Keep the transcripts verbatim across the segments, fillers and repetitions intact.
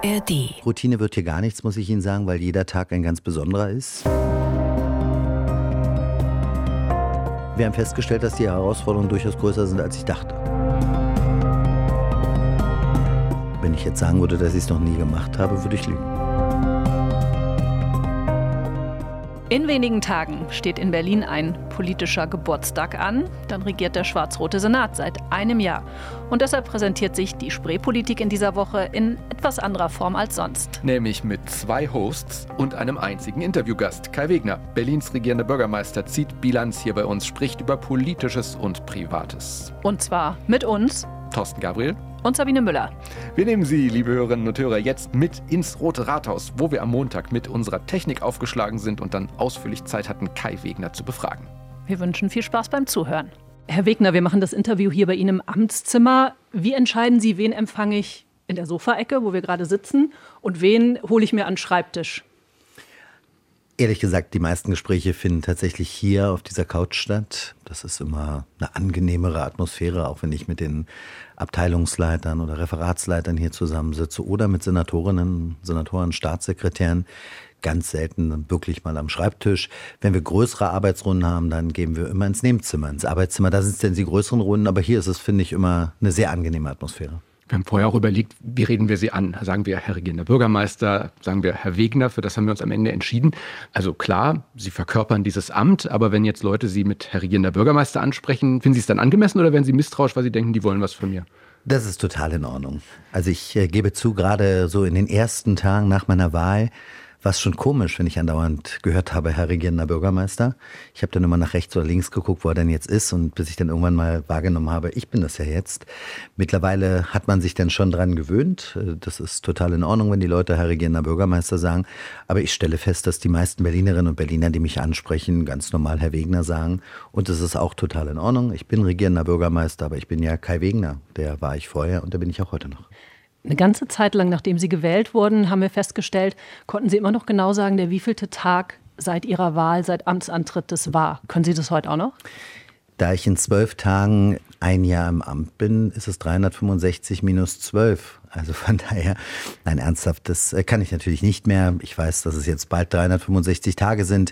A R D. Routine wird hier gar nichts, muss ich Ihnen sagen, weil jeder Tag ein ganz besonderer ist. Wir haben festgestellt, dass die Herausforderungen durchaus größer sind, als ich dachte. Wenn ich jetzt sagen würde, dass ich es noch nie gemacht habe, würde ich lügen. In wenigen Tagen steht in Berlin ein politischer Geburtstag an. Dann regiert der schwarz-rote Senat seit einem Jahr. Und deshalb präsentiert sich die Spreepolitik in dieser Woche in etwas anderer Form als sonst. Nämlich mit zwei Hosts und einem einzigen Interviewgast. Kai Wegner, Berlins regierender Bürgermeister, zieht Bilanz hier bei uns, spricht über Politisches und Privates. Und zwar mit uns, Thorsten Gabriel und Sabine Müller. Wir nehmen Sie, liebe Hörerinnen und Hörer, jetzt mit ins Rote Rathaus, wo wir am Montag mit unserer Technik aufgeschlagen sind und dann ausführlich Zeit hatten, Kai Wegner zu befragen. Wir wünschen viel Spaß beim Zuhören. Herr Wegner, wir machen das Interview hier bei Ihnen im Amtszimmer. Wie entscheiden Sie, wen empfange ich in der Sofaecke, wo wir gerade sitzen, und wen hole ich mir an den Schreibtisch? Ehrlich gesagt, die meisten Gespräche finden tatsächlich hier auf dieser Couch statt. Das ist immer eine angenehmere Atmosphäre, auch wenn ich mit den Abteilungsleitern oder Referatsleitern hier zusammensitze oder mit Senatorinnen, Senatoren, Staatssekretären. Ganz selten wirklich mal am Schreibtisch. Wenn wir größere Arbeitsrunden haben, dann gehen wir immer ins Nebenzimmer, ins Arbeitszimmer. Da sind es denn die größeren Runden, aber hier ist es, finde ich, immer eine sehr angenehme Atmosphäre. Wir haben vorher auch überlegt, wie reden wir Sie an? Sagen wir Herr regierender Bürgermeister, sagen wir Herr Wegner, für das haben wir uns am Ende entschieden. Also klar, Sie verkörpern dieses Amt, aber wenn jetzt Leute Sie mit Herr regierender Bürgermeister ansprechen, finden Sie es dann angemessen oder werden Sie misstrauisch, weil Sie denken, die wollen was von mir? Das ist total in Ordnung. Also ich äh, gebe zu, gerade so in den ersten Tagen nach meiner Wahl war es schon komisch, wenn ich andauernd gehört habe, Herr regierender Bürgermeister. Ich habe dann immer nach rechts oder links geguckt, wo er denn jetzt ist, und bis ich dann irgendwann mal wahrgenommen habe, ich bin das ja jetzt. Mittlerweile hat man sich dann schon dran gewöhnt. Das ist total in Ordnung, wenn die Leute Herr regierender Bürgermeister sagen. Aber ich stelle fest, dass die meisten Berlinerinnen und Berliner, die mich ansprechen, ganz normal Herr Wegner sagen. Und das ist auch total in Ordnung. Ich bin regierender Bürgermeister, aber ich bin ja Kai Wegner. Der war ich vorher und der bin ich auch heute noch. Eine ganze Zeit lang, nachdem Sie gewählt wurden, haben wir festgestellt, konnten Sie immer noch genau sagen, der wievielte Tag seit Ihrer Wahl, seit Amtsantritt das war. Können Sie das heute auch noch? Da ich in zwölf Tagen ein Jahr im Amt bin, ist es dreihundertfünfundsechzig minus zwölf. Also von daher, nein, ernsthaft, das kann ich natürlich nicht mehr. Ich weiß, dass es jetzt bald dreihundertfünfundsechzig Tage sind.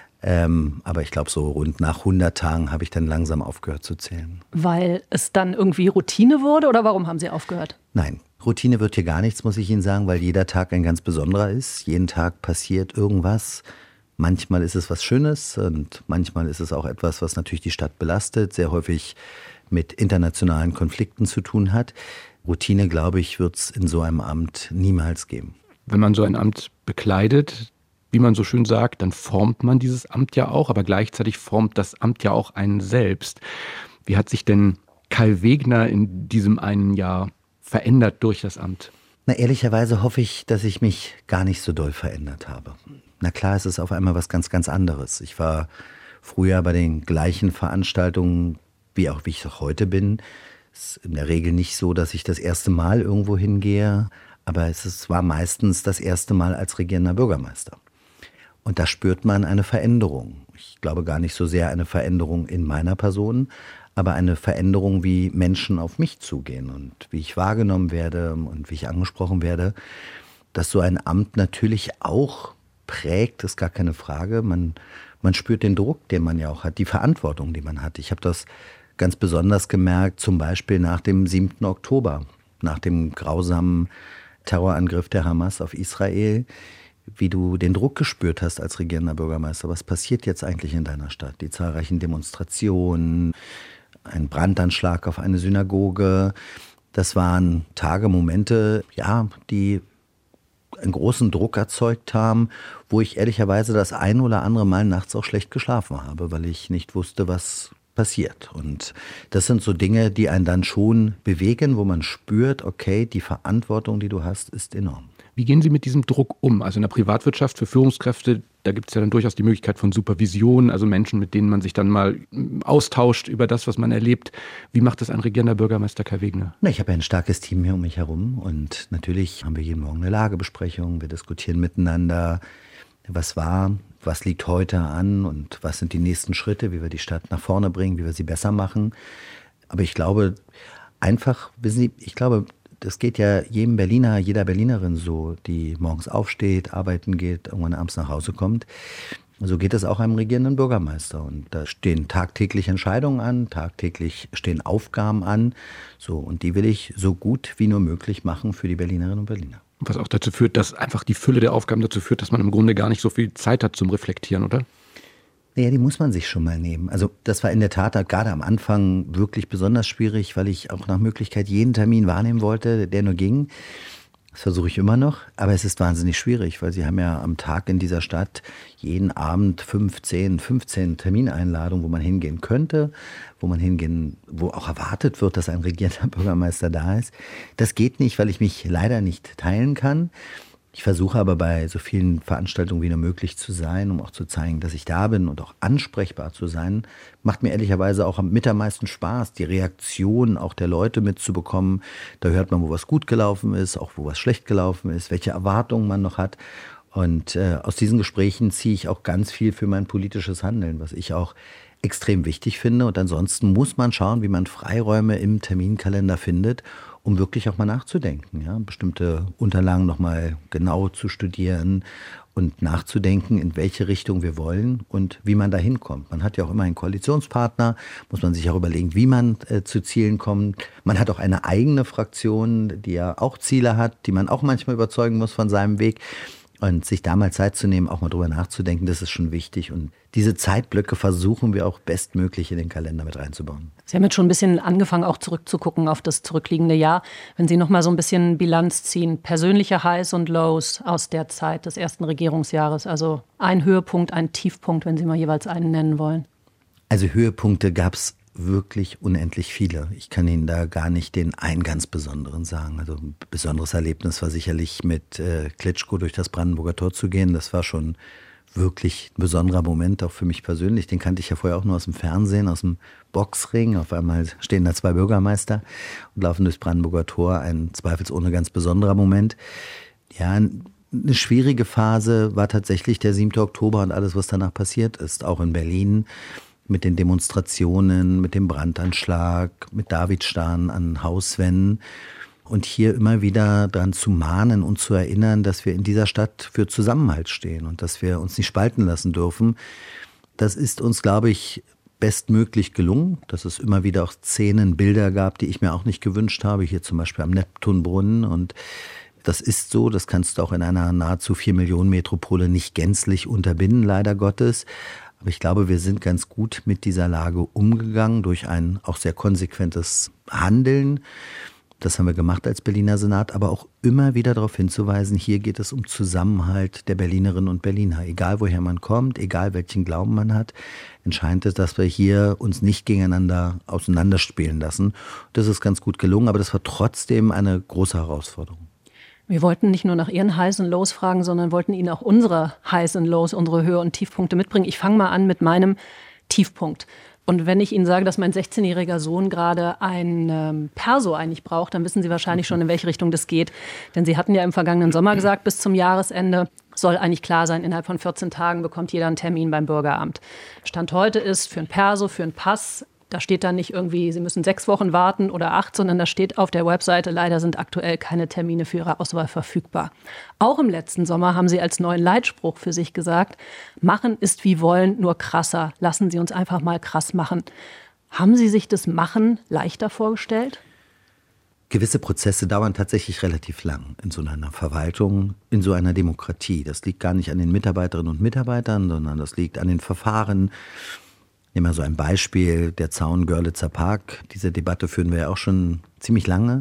Ähm, aber ich glaube, so rund nach hundert Tagen habe ich dann langsam aufgehört zu zählen. Weil es dann irgendwie Routine wurde, oder warum haben Sie aufgehört? Nein, Routine wird hier gar nichts, muss ich Ihnen sagen, weil jeder Tag ein ganz besonderer ist. Jeden Tag passiert irgendwas. Manchmal ist es was Schönes und manchmal ist es auch etwas, was natürlich die Stadt belastet, sehr häufig mit internationalen Konflikten zu tun hat. Routine, glaube ich, wird es in so einem Amt niemals geben. Wenn man so ein Amt bekleidet, wie man so schön sagt, dann formt man dieses Amt ja auch, aber gleichzeitig formt das Amt ja auch einen selbst. Wie hat sich denn Kai Wegner in diesem einen Jahr verändert durch das Amt? Na, ehrlicherweise hoffe ich, dass ich mich gar nicht so doll verändert habe. Na klar, es ist auf einmal was ganz, ganz anderes. Ich war früher bei den gleichen Veranstaltungen, wie auch wie ich auch heute bin. Es ist in der Regel nicht so, dass ich das erste Mal irgendwo hingehe, aber es ist, war meistens das erste Mal als regierender Bürgermeister. Und da spürt man eine Veränderung. Ich glaube gar nicht so sehr eine Veränderung in meiner Person, aber eine Veränderung, wie Menschen auf mich zugehen und wie ich wahrgenommen werde und wie ich angesprochen werde. Dass so ein Amt natürlich auch prägt, ist gar keine Frage. Man, man spürt den Druck, den man ja auch hat, die Verantwortung, die man hat. Ich habe das ganz besonders gemerkt, zum Beispiel nach dem siebten Oktober, nach dem grausamen Terrorangriff der Hamas auf Israel, wie du den Druck gespürt hast als regierender Bürgermeister. Was passiert jetzt eigentlich in deiner Stadt? Die zahlreichen Demonstrationen, ein Brandanschlag auf eine Synagoge. Das waren Tage, Momente, ja, die einen großen Druck erzeugt haben, wo ich ehrlicherweise das ein oder andere Mal nachts auch schlecht geschlafen habe, weil ich nicht wusste, was passiert. Und das sind so Dinge, die einen dann schon bewegen, wo man spürt, okay, die Verantwortung, die du hast, ist enorm. Wie gehen Sie mit diesem Druck um? Also in der Privatwirtschaft für Führungskräfte, da gibt es ja dann durchaus die Möglichkeit von Supervision, also Menschen, mit denen man sich dann mal austauscht über das, was man erlebt. Wie macht das ein regierender Bürgermeister Kai Wegner? Na, ich habe ja ein starkes Team hier um mich herum und natürlich haben wir jeden Morgen eine Lagebesprechung, wir diskutieren miteinander, was war, was liegt heute an und was sind die nächsten Schritte, wie wir die Stadt nach vorne bringen, wie wir sie besser machen. Aber ich glaube einfach, wissen Sie, ich glaube, das geht ja jedem Berliner, jeder Berlinerin so, die morgens aufsteht, arbeiten geht, irgendwann abends nach Hause kommt. So geht es auch einem regierenden Bürgermeister. Und da stehen tagtäglich Entscheidungen an, tagtäglich stehen Aufgaben an. So, und die will ich so gut wie nur möglich machen für die Berlinerinnen und Berliner. Was auch dazu führt, dass einfach die Fülle der Aufgaben dazu führt, dass man im Grunde gar nicht so viel Zeit hat zum Reflektieren, oder? Naja, die muss man sich schon mal nehmen. Also das war in der Tat gerade am Anfang wirklich besonders schwierig, weil ich auch nach Möglichkeit jeden Termin wahrnehmen wollte, der nur ging. Das versuche ich immer noch, aber es ist wahnsinnig schwierig, weil Sie haben ja am Tag in dieser Stadt jeden Abend fünfzehn, fünfzehn Termineinladungen, wo man hingehen könnte, wo man hingehen, wo auch erwartet wird, dass ein regierender Bürgermeister da ist. Das geht nicht, weil ich mich leider nicht teilen kann. Ich versuche aber bei so vielen Veranstaltungen wie nur möglich zu sein, um auch zu zeigen, dass ich da bin und auch ansprechbar zu sein. Macht mir ehrlicherweise auch mit am meisten Spaß, die Reaktion auch der Leute mitzubekommen. Da hört man, wo was gut gelaufen ist, auch wo was schlecht gelaufen ist, welche Erwartungen man noch hat. Und äh, aus diesen Gesprächen ziehe ich auch ganz viel für mein politisches Handeln, was ich auch extrem wichtig finde. Und ansonsten muss man schauen, wie man Freiräume im Terminkalender findet, um wirklich auch mal nachzudenken, ja, bestimmte Unterlagen nochmal genau zu studieren und nachzudenken, in welche Richtung wir wollen und wie man da hinkommt. Man hat ja auch immer einen Koalitionspartner, muss man sich auch überlegen, wie man äh, zu Zielen kommt. Man hat auch eine eigene Fraktion, die ja auch Ziele hat, die man auch manchmal überzeugen muss von seinem Weg. Und sich da mal Zeit zu nehmen, auch mal drüber nachzudenken, das ist schon wichtig. Und diese Zeitblöcke versuchen wir auch bestmöglich in den Kalender mit reinzubauen. Sie haben jetzt schon ein bisschen angefangen, auch zurückzugucken auf das zurückliegende Jahr. Wenn Sie noch mal so ein bisschen Bilanz ziehen, persönliche Highs und Lows aus der Zeit des ersten Regierungsjahres. Also ein Höhepunkt, ein Tiefpunkt, wenn Sie mal jeweils einen nennen wollen. Also Höhepunkte gab es wirklich unendlich viele. Ich kann Ihnen da gar nicht den einen ganz besonderen sagen. Also ein besonderes Erlebnis war sicherlich mit äh, Klitschko durch das Brandenburger Tor zu gehen. Das war schon wirklich ein besonderer Moment, auch für mich persönlich. Den kannte ich ja vorher auch nur aus dem Fernsehen, aus dem Boxring. Auf einmal stehen da zwei Bürgermeister und laufen durchs Brandenburger Tor. Ein zweifelsohne ganz besonderer Moment. Ja, eine schwierige Phase war tatsächlich der siebte Oktober und alles, was danach passiert ist, auch in Berlin. Mit den Demonstrationen, mit dem Brandanschlag, mit Davidstern an Hauswänden. Und hier immer wieder daran zu mahnen und zu erinnern, dass wir in dieser Stadt für Zusammenhalt stehen und dass wir uns nicht spalten lassen dürfen. Das ist uns, glaube ich, bestmöglich gelungen. Dass es immer wieder auch Szenen, Bilder gab, die ich mir auch nicht gewünscht habe. Hier zum Beispiel am Neptunbrunnen. Und das ist so, das kannst du auch in einer nahezu vier Millionen Metropole nicht gänzlich unterbinden, leider Gottes. Aber ich glaube, wir sind ganz gut mit dieser Lage umgegangen durch ein auch sehr konsequentes Handeln. Das haben wir gemacht als Berliner Senat, aber auch immer wieder darauf hinzuweisen, hier geht es um Zusammenhalt der Berlinerinnen und Berliner. Egal woher man kommt, egal welchen Glauben man hat, entscheidend ist, dass wir hier uns nicht gegeneinander auseinanderspielen lassen. Das ist ganz gut gelungen, aber das war trotzdem eine große Herausforderung. Wir wollten nicht nur nach Ihren Highs und Lows fragen, sondern wollten Ihnen auch unsere Highs und Lows, unsere Höhe- und Tiefpunkte mitbringen. Ich fange mal an mit meinem Tiefpunkt. Und wenn ich Ihnen sage, dass mein sechzehnjähriger Sohn gerade ein ähm, Perso eigentlich braucht, dann wissen Sie wahrscheinlich schon, in welche Richtung das geht. Denn Sie hatten ja im vergangenen Sommer gesagt, bis zum Jahresende soll eigentlich klar sein, innerhalb von vierzehn Tagen bekommt jeder einen Termin beim Bürgeramt. Stand heute ist für ein Perso, für einen Pass, da steht dann nicht irgendwie, Sie müssen sechs Wochen warten oder acht, sondern da steht auf der Webseite, leider sind aktuell keine Termine für Ihre Auswahl verfügbar. Auch im letzten Sommer haben Sie als neuen Leitspruch für sich gesagt, machen ist wie wollen, nur krasser. Lassen Sie uns einfach mal krass machen. Haben Sie sich das Machen leichter vorgestellt? Gewisse Prozesse dauern tatsächlich relativ lang in so einer Verwaltung, in so einer Demokratie. Das liegt gar nicht an den Mitarbeiterinnen und Mitarbeitern, sondern das liegt an den Verfahren. Nehmen wir so ein Beispiel, der Zaun Görlitzer Park. Diese Debatte führen wir ja auch schon ziemlich lange.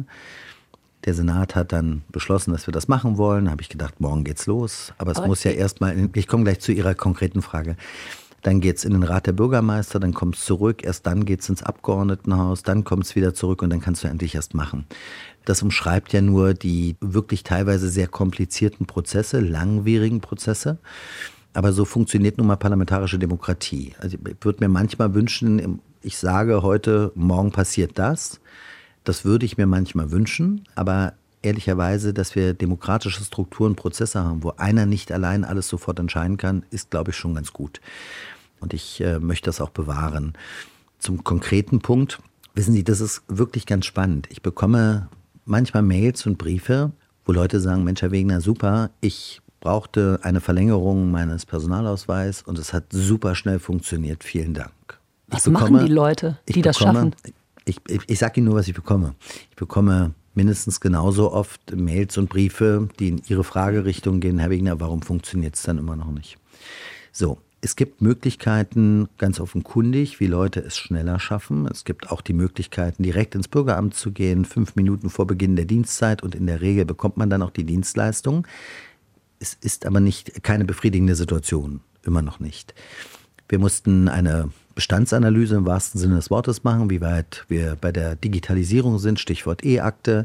Der Senat hat dann beschlossen, dass wir das machen wollen. Da habe ich gedacht, morgen geht's los. Aber es Aber muss ja erstmal, ich komme gleich zu Ihrer konkreten Frage. Dann geht's in den Rat der Bürgermeister, dann kommt's zurück. Erst dann geht's ins Abgeordnetenhaus, dann kommt's wieder zurück und dann kannst du endlich erst machen. Das umschreibt ja nur die wirklich teilweise sehr komplizierten Prozesse, langwierigen Prozesse. Aber so funktioniert nun mal parlamentarische Demokratie. Also ich würde mir manchmal wünschen, ich sage heute, morgen passiert das. Das würde ich mir manchmal wünschen, aber ehrlicherweise, dass wir demokratische Strukturen, Prozesse haben, wo einer nicht allein alles sofort entscheiden kann, ist, glaube ich, schon ganz gut. Und ich äh, möchte das auch bewahren. Zum konkreten Punkt, wissen Sie, das ist wirklich ganz spannend. Ich bekomme manchmal Mails und Briefe, wo Leute sagen, Mensch, Herr Wegener, super, ich brauchte eine Verlängerung meines Personalausweises und es hat super schnell funktioniert. Vielen Dank. Was ich bekomme, machen die Leute, die das bekomme, schaffen? Ich, ich, ich sage Ihnen nur, was ich bekomme. Ich bekomme mindestens genauso oft Mails und Briefe, die in Ihre Fragerichtung gehen. Herr Wegener, warum funktioniert es dann immer noch nicht? So, es gibt Möglichkeiten, ganz offenkundig, wie Leute es schneller schaffen. Es gibt auch die Möglichkeiten, direkt ins Bürgeramt zu gehen, fünf Minuten vor Beginn der Dienstzeit, und in der Regel bekommt man dann auch die Dienstleistung. Es ist aber nicht keine befriedigende Situation, immer noch nicht. Wir mussten eine Bestandsanalyse im wahrsten Sinne des Wortes machen, wie weit wir bei der Digitalisierung sind, Stichwort E-Akte.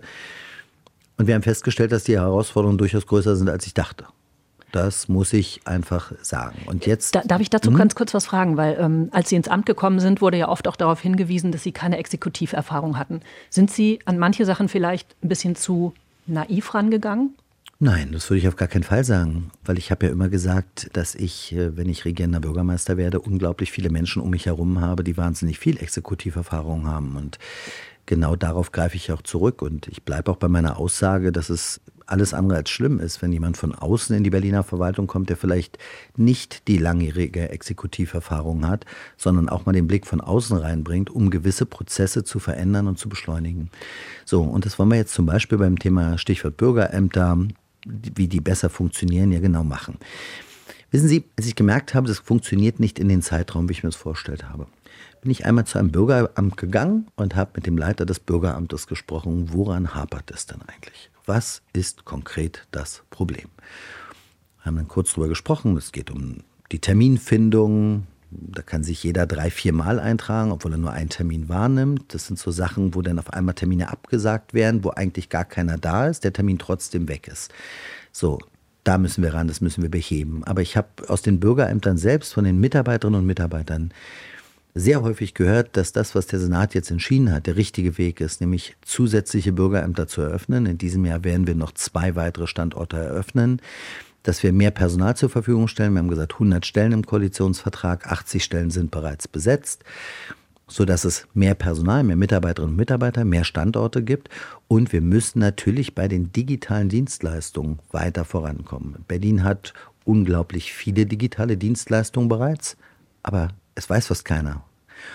Und wir haben festgestellt, dass die Herausforderungen durchaus größer sind, als ich dachte. Das muss ich einfach sagen. Und jetzt, da, darf ich dazu hm? ganz kurz was fragen? Weil ähm, als Sie ins Amt gekommen sind, wurde ja oft auch darauf hingewiesen, dass Sie keine Exekutiverfahrung hatten. Sind Sie an manche Sachen vielleicht ein bisschen zu naiv rangegangen? Nein, das würde ich auf gar keinen Fall sagen, weil ich habe ja immer gesagt, dass ich, wenn ich regierender Bürgermeister werde, unglaublich viele Menschen um mich herum habe, die wahnsinnig viel Exekutiverfahrung haben, und genau darauf greife ich auch zurück, und ich bleibe auch bei meiner Aussage, dass es alles andere als schlimm ist, wenn jemand von außen in die Berliner Verwaltung kommt, der vielleicht nicht die langjährige Exekutiverfahrung hat, sondern auch mal den Blick von außen reinbringt, um gewisse Prozesse zu verändern und zu beschleunigen. So, und das wollen wir jetzt zum Beispiel beim Thema Stichwort Bürgerämter, wie die besser funktionieren, ja genau machen. Wissen Sie, als ich gemerkt habe, das funktioniert nicht in den Zeitraum, wie ich mir das vorgestellt habe, bin ich einmal zu einem Bürgeramt gegangen und habe mit dem Leiter des Bürgeramtes gesprochen, woran hapert es denn eigentlich? Was ist konkret das Problem? Wir haben dann kurz darüber gesprochen, es geht um die Terminfindung. Da kann sich jeder drei, vier Mal eintragen, obwohl er nur einen Termin wahrnimmt. Das sind so Sachen, wo dann auf einmal Termine abgesagt werden, wo eigentlich gar keiner da ist, der Termin trotzdem weg ist. So, da müssen wir ran, das müssen wir beheben. Aber ich habe aus den Bürgerämtern selbst, von den Mitarbeiterinnen und Mitarbeitern, sehr häufig gehört, dass das, was der Senat jetzt entschieden hat, der richtige Weg ist, nämlich zusätzliche Bürgerämter zu eröffnen. In diesem Jahr werden wir noch zwei weitere Standorte eröffnen, dass wir mehr Personal zur Verfügung stellen. Wir haben gesagt, hundert Stellen im Koalitionsvertrag, achtzig Stellen sind bereits besetzt, sodass es mehr Personal, mehr Mitarbeiterinnen und Mitarbeiter, mehr Standorte gibt. Und wir müssen natürlich bei den digitalen Dienstleistungen weiter vorankommen. Berlin hat unglaublich viele digitale Dienstleistungen bereits, aber es weiß fast keiner.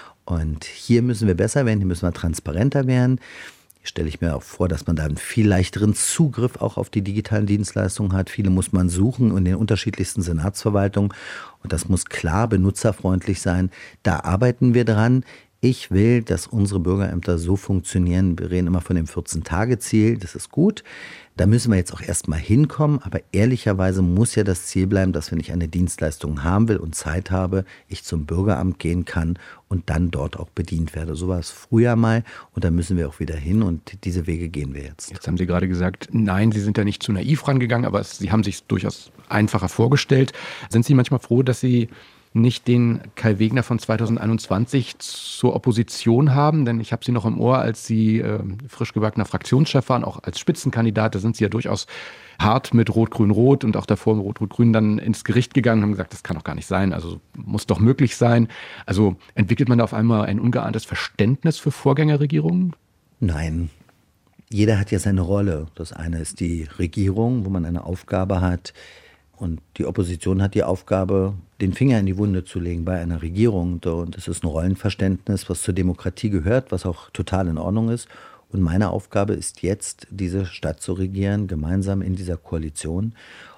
Und hier müssen wir besser werden, hier müssen wir transparenter werden. Hier stelle ich mir auch vor, dass man da einen viel leichteren Zugriff auch auf die digitalen Dienstleistungen hat. Viele muss man suchen in den unterschiedlichsten Senatsverwaltungen. Und das muss klar benutzerfreundlich sein. Da arbeiten wir dran. Ich will, dass unsere Bürgerämter so funktionieren. Wir reden immer von dem vierzehn-Tage-Ziel. Das ist gut. Da müssen wir jetzt auch erstmal hinkommen. Aber ehrlicherweise muss ja das Ziel bleiben, dass, wenn ich eine Dienstleistung haben will und Zeit habe, ich zum Bürgeramt gehen kann und dann dort auch bedient werde. So war es früher mal, und da müssen wir auch wieder hin, und diese Wege gehen wir jetzt. Jetzt haben Sie gerade gesagt, nein, Sie sind ja nicht zu naiv rangegangen, aber Sie haben sich durchaus einfacher vorgestellt. Sind Sie manchmal froh, dass Sie nicht den Kai Wegner von zweitausendeinundzwanzig zur Opposition haben? Denn ich habe Sie noch im Ohr, als Sie äh, frisch gebackener Fraktionschef waren, auch als Spitzenkandidat. Da sind Sie ja durchaus hart mit Rot-Grün-Rot und auch davor mit Rot-Rot-Grün dann ins Gericht gegangen und haben gesagt, das kann doch gar nicht sein, also muss doch möglich sein. Also entwickelt man da auf einmal ein ungeahntes Verständnis für Vorgängerregierungen? Nein. Jeder hat ja seine Rolle. Das eine ist die Regierung, wo man eine Aufgabe hat. Und die Opposition hat die Aufgabe, den Finger in die Wunde zu legen bei einer Regierung. Und es ist ein Rollenverständnis, was zur Demokratie gehört, was auch total in Ordnung ist. Und meine Aufgabe ist jetzt, diese Stadt zu regieren, gemeinsam in dieser Koalition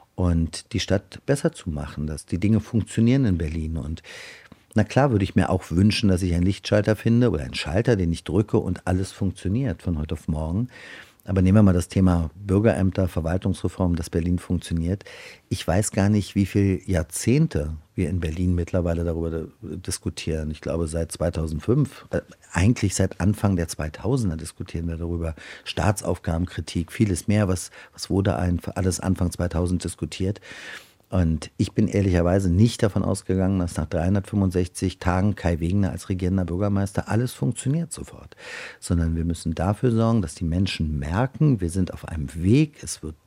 und die Stadt besser zu machen, dass die Dinge funktionieren in Berlin. Und na klar würde ich mir auch wünschen, dass ich einen Lichtschalter finde oder einen Schalter, den ich drücke und alles funktioniert von heute auf morgen. Aber nehmen wir mal das Thema Bürgerämter, Verwaltungsreform, dass Berlin funktioniert. Ich weiß gar nicht, wie viele Jahrzehnte wir in Berlin mittlerweile darüber diskutieren. Ich glaube, seit zweitausendfünf, äh, eigentlich seit Anfang der zweitausender diskutieren wir darüber. Staatsaufgabenkritik, vieles mehr, was, was wurde ein, alles Anfang zweitausend diskutiert. Und ich bin ehrlicherweise nicht davon ausgegangen, dass nach dreihundertfünfundsechzig Tagen Kai Wegner als regierender Bürgermeister alles funktioniert sofort. Sondern wir müssen dafür sorgen, dass die Menschen merken, wir sind auf einem Weg, es wird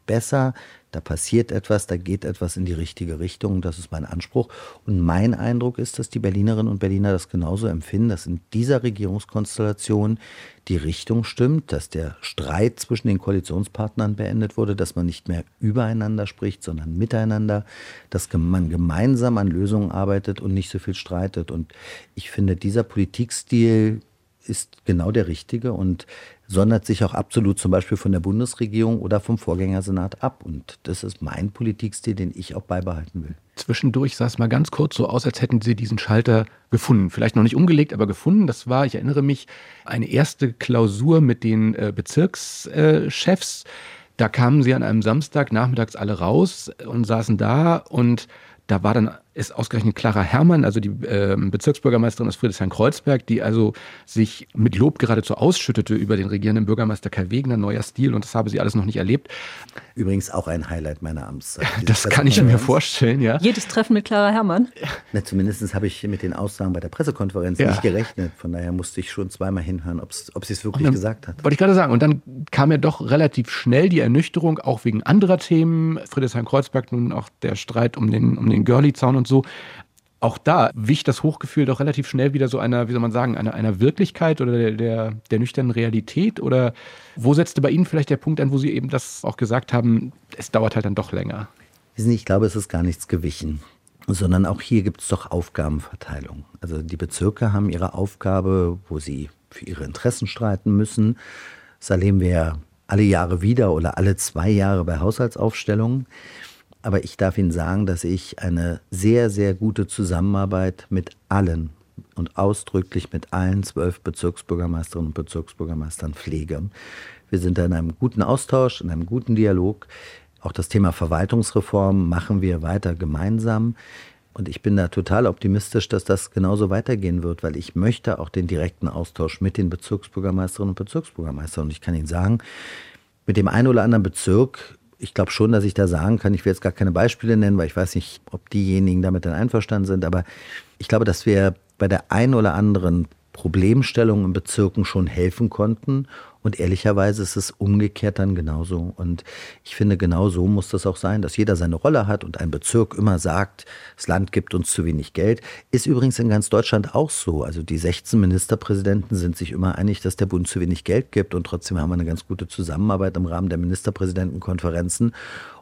besser, da passiert etwas, da geht etwas in die richtige Richtung. Das ist mein Anspruch. Und mein Eindruck ist, dass die Berlinerinnen und Berliner das genauso empfinden, dass in dieser Regierungskonstellation die Richtung stimmt, dass der Streit zwischen den Koalitionspartnern beendet wurde, dass man nicht mehr übereinander spricht, sondern miteinander, dass man gemeinsam an Lösungen arbeitet und nicht so viel streitet. Und ich finde, dieser Politikstil ist genau der richtige und sondert sich auch absolut zum Beispiel von der Bundesregierung oder vom Vorgängersenat ab. Und das ist mein Politikstil, den ich auch beibehalten will. Zwischendurch sah es mal ganz kurz so aus, als hätten Sie diesen Schalter gefunden. Vielleicht noch nicht umgelegt, aber gefunden. Das war, ich erinnere mich, eine erste Klausur mit den äh, Bezirkschefs. Da kamen Sie an einem Samstag nachmittags alle raus und saßen da und da war dann ist ausgerechnet Clara Herrmann, also die äh, Bezirksbürgermeisterin aus Friedrichshain-Kreuzberg, die also sich mit Lob geradezu ausschüttete über den regierenden Bürgermeister Kai Wegner, neuer Stil, und das habe sie alles noch nicht erlebt. Übrigens auch ein Highlight meiner Amtszeit. Das kann ich mir vorstellen, ja. Jedes Treffen mit Clara Herrmann? Na, zumindest habe ich mit den Aussagen bei der Pressekonferenz ja. nicht gerechnet. Von daher musste ich schon zweimal hinhören, ob sie es wirklich dann, gesagt hat. Wollte ich gerade sagen. Und dann kam ja doch relativ schnell die Ernüchterung, auch wegen anderer Themen. Friedrichshain-Kreuzberg, nun auch der Streit um den, um den Görli-Zaun und so. Auch da wich das Hochgefühl doch relativ schnell wieder so einer, wie soll man sagen, einer, einer Wirklichkeit oder der, der, der nüchternen Realität? Oder wo setzte bei Ihnen vielleicht der Punkt an, wo Sie eben das auch gesagt haben, es dauert halt dann doch länger? Ich glaube, es ist gar nichts gewichen, sondern auch hier gibt es doch Aufgabenverteilung. Also die Bezirke haben ihre Aufgabe, wo sie für ihre Interessen streiten müssen. Das erleben wir ja alle Jahre wieder oder alle zwei Jahre bei Haushaltsaufstellungen. Aber ich darf Ihnen sagen, dass ich eine sehr, sehr gute Zusammenarbeit mit allen und ausdrücklich mit allen zwölf Bezirksbürgermeisterinnen und Bezirksbürgermeistern pflege. Wir sind da in einem guten Austausch, in einem guten Dialog. Auch das Thema Verwaltungsreform machen wir weiter gemeinsam. Und ich bin da total optimistisch, dass das genauso weitergehen wird, weil ich möchte auch den direkten Austausch mit den Bezirksbürgermeisterinnen und Bezirksbürgermeistern. Und ich kann Ihnen sagen, mit dem einen oder anderen Bezirk, ich glaube schon, dass ich da sagen kann, ich will jetzt gar keine Beispiele nennen, weil ich weiß nicht, ob diejenigen damit dann einverstanden sind, aber ich glaube, dass wir bei der einen oder anderen Problemstellung in Bezirken schon helfen konnten und ehrlicherweise ist es umgekehrt dann genauso und ich finde, genau so muss das auch sein, dass jeder seine Rolle hat und ein Bezirk immer sagt, das Land gibt uns zu wenig Geld, ist übrigens in ganz Deutschland auch so, also die sechzehn Ministerpräsidenten sind sich immer einig, dass der Bund zu wenig Geld gibt und trotzdem haben wir eine ganz gute Zusammenarbeit im Rahmen der Ministerpräsidentenkonferenzen.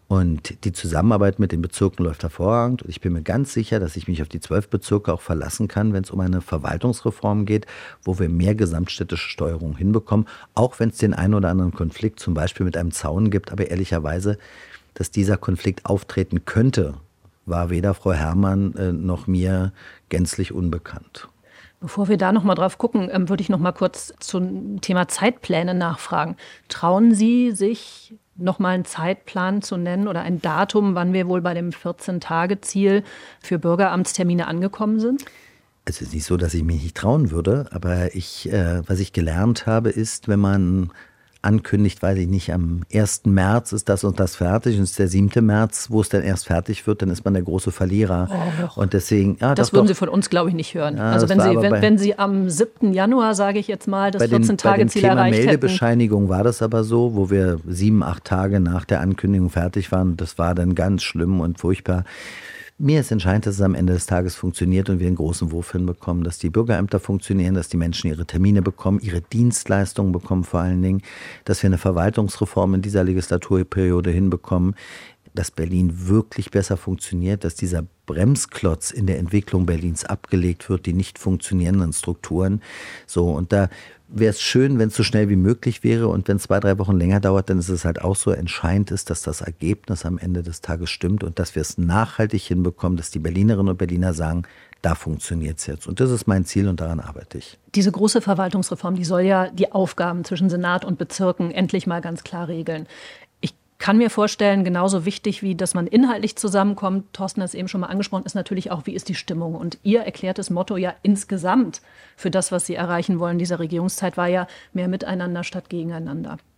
Und die Zusammenarbeit mit den Bezirken läuft hervorragend. Und ich bin mir ganz sicher, dass ich mich auf die zwölf Bezirke auch verlassen kann, wenn es um eine Verwaltungsreform geht, wo wir mehr gesamtstädtische Steuerung hinbekommen. Auch wenn es den einen oder anderen Konflikt zum Beispiel mit einem Zaun gibt. Aber ehrlicherweise, dass dieser Konflikt auftreten könnte, war weder Frau Herrmann äh, noch mir gänzlich unbekannt. Bevor wir da noch mal drauf gucken, ähm, würde ich noch mal kurz zum Thema Zeitpläne nachfragen. Trauen Sie sich noch mal einen Zeitplan zu nennen oder ein Datum, wann wir wohl bei dem vierzehn-Tage-Ziel für Bürgeramtstermine angekommen sind? Es ist nicht so, dass ich mich nicht trauen würde, aber ich, äh, was ich gelernt habe, ist, wenn man ankündigt, weiß ich nicht, am ersten März ist das und das fertig und es ist der siebte März, wo es dann erst fertig wird, dann ist man der große Verlierer. Oh, und deswegen, ja, das doch, würden doch. Sie von uns, glaube ich, nicht hören. Ja, also wenn Sie, wenn, bei, wenn Sie am siebten Januar, sage ich jetzt mal, das vierzehn-Tage-Ziel erreicht hätten. Bei dem Thema Meldebescheinigung war das aber so, wo wir sieben, acht Tage nach der Ankündigung fertig waren. Das war dann ganz schlimm und furchtbar. Mir ist entscheidend, dass es am Ende des Tages funktioniert und wir einen großen Wurf hinbekommen, dass die Bürgerämter funktionieren, dass die Menschen ihre Termine bekommen, ihre Dienstleistungen bekommen vor allen Dingen, dass wir eine Verwaltungsreform in dieser Legislaturperiode hinbekommen, dass Berlin wirklich besser funktioniert, dass dieser Bremsklotz in der Entwicklung Berlins abgelegt wird, die nicht funktionierenden Strukturen. So, und da wäre es schön, wenn es so schnell wie möglich wäre und wenn es zwei, drei Wochen länger dauert, dann ist es halt auch so entscheidend ist, dass das Ergebnis am Ende des Tages stimmt und dass wir es nachhaltig hinbekommen, dass die Berlinerinnen und Berliner sagen, da funktioniert es jetzt. Und das ist mein Ziel und daran arbeite ich. Diese große Verwaltungsreform, die soll ja die Aufgaben zwischen Senat und Bezirken endlich mal ganz klar regeln. Ich kann mir vorstellen, genauso wichtig wie, dass man inhaltlich zusammenkommt, Thorsten hat es eben schon mal angesprochen, ist natürlich auch, wie ist die Stimmung. Und Ihr erklärtes Motto ja insgesamt für das, was Sie erreichen wollen in dieser Regierungszeit, war ja mehr Miteinander statt Gegeneinander.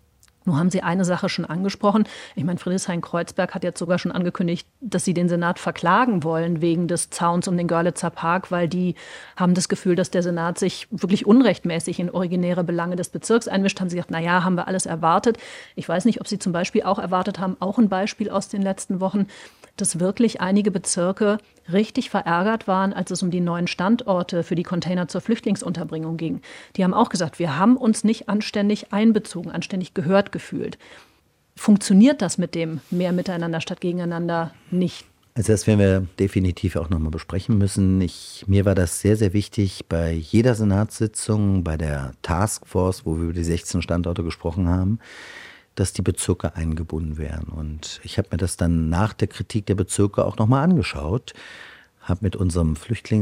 Nun haben Sie eine Sache schon angesprochen. Ich meine, Friedrichshain-Kreuzberg hat jetzt sogar schon angekündigt, dass sie den Senat verklagen wollen wegen des Zauns um den Görlitzer Park, weil die haben das Gefühl, dass der Senat sich wirklich unrechtmäßig in originäre Belange des Bezirks einmischt. Haben sie gesagt, na ja, haben wir alles erwartet. Ich weiß nicht, ob Sie zum Beispiel auch erwartet haben, auch ein Beispiel aus den letzten Wochen, dass wirklich einige Bezirke richtig verärgert waren, als es um die neuen Standorte für die Container zur Flüchtlingsunterbringung ging. Die haben auch gesagt, wir haben uns nicht anständig einbezogen, anständig gehört gefühlt. Funktioniert das mit dem mehr Miteinander statt Gegeneinander nicht? Also das werden wir definitiv auch nochmal besprechen müssen. Ich, mir war das sehr, sehr wichtig bei jeder Senatssitzung, bei der Taskforce, wo wir über die sechzehn Standorte gesprochen haben, dass die Bezirke eingebunden wären. Und ich habe mir das dann nach der Kritik der Bezirke auch nochmal angeschaut, habe mit unserem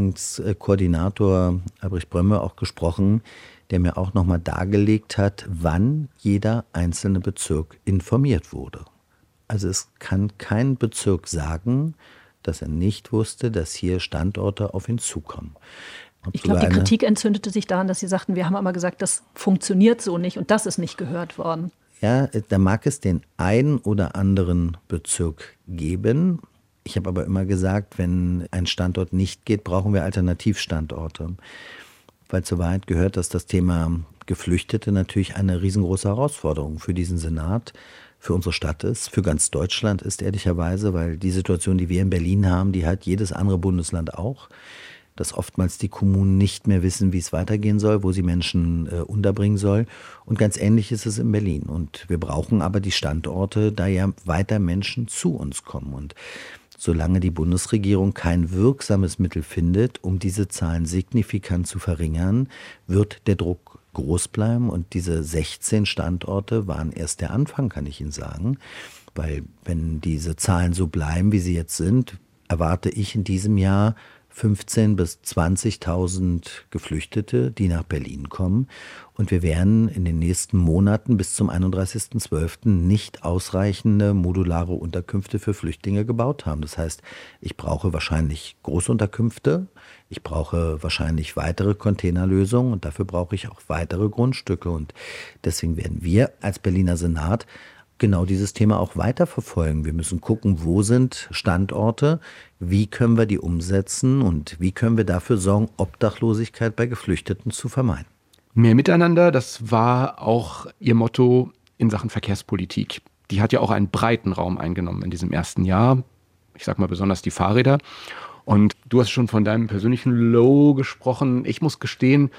Flüchtlingskoordinator Albrecht Brömme auch gesprochen, der mir auch nochmal dargelegt hat, wann jeder einzelne Bezirk informiert wurde. Also es kann kein Bezirk sagen, dass er nicht wusste, dass hier Standorte auf ihn zukommen. Hab ich glaube, die eine, Kritik entzündete sich daran, dass Sie sagten, wir haben aber gesagt, das funktioniert so nicht und das ist nicht gehört worden. Ja, da mag es den einen oder anderen Bezirk geben. Ich habe aber immer gesagt, wenn ein Standort nicht geht, brauchen wir Alternativstandorte. Weil zur Wahrheit gehört, dass das Thema Geflüchtete natürlich eine riesengroße Herausforderung für diesen Senat, für unsere Stadt ist, für ganz Deutschland ist ehrlicherweise, weil die Situation, die wir in Berlin haben, die hat jedes andere Bundesland auch. Dass oftmals die Kommunen nicht mehr wissen, wie es weitergehen soll, wo sie Menschen äh, unterbringen soll. Und ganz ähnlich ist es in Berlin. Und wir brauchen aber die Standorte, da ja weiter Menschen zu uns kommen. Und solange die Bundesregierung kein wirksames Mittel findet, um diese Zahlen signifikant zu verringern, wird der Druck groß bleiben. Und diese sechzehn Standorte waren erst der Anfang, kann ich Ihnen sagen. Weil wenn diese Zahlen so bleiben, wie sie jetzt sind, erwarte ich in diesem Jahr fünfzehntausend bis zwanzigtausend Geflüchtete, die nach Berlin kommen. Und wir werden in den nächsten Monaten bis zum einunddreißigsten zwölften nicht ausreichende modulare Unterkünfte für Flüchtlinge gebaut haben. Das heißt, ich brauche wahrscheinlich Großunterkünfte, ich brauche wahrscheinlich weitere Containerlösungen und dafür brauche ich auch weitere Grundstücke. Und deswegen werden wir als Berliner Senat genau dieses Thema auch weiterverfolgen. Wir müssen gucken, wo sind Standorte, wie können wir die umsetzen und wie können wir dafür sorgen, Obdachlosigkeit bei Geflüchteten zu vermeiden. Mehr Miteinander, das war auch Ihr Motto in Sachen Verkehrspolitik. Die hat ja auch einen breiten Raum eingenommen in diesem ersten Jahr. Ich sag mal besonders die Fahrräder. Und du hast schon von deinem persönlichen Low gesprochen. Ich muss gestehen,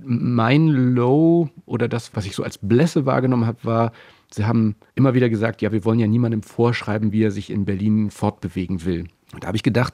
mein Low oder das, was ich so als Blässe wahrgenommen habe, war, Sie haben immer wieder gesagt, ja, wir wollen ja niemandem vorschreiben, wie er sich in Berlin fortbewegen will. Und da habe ich gedacht,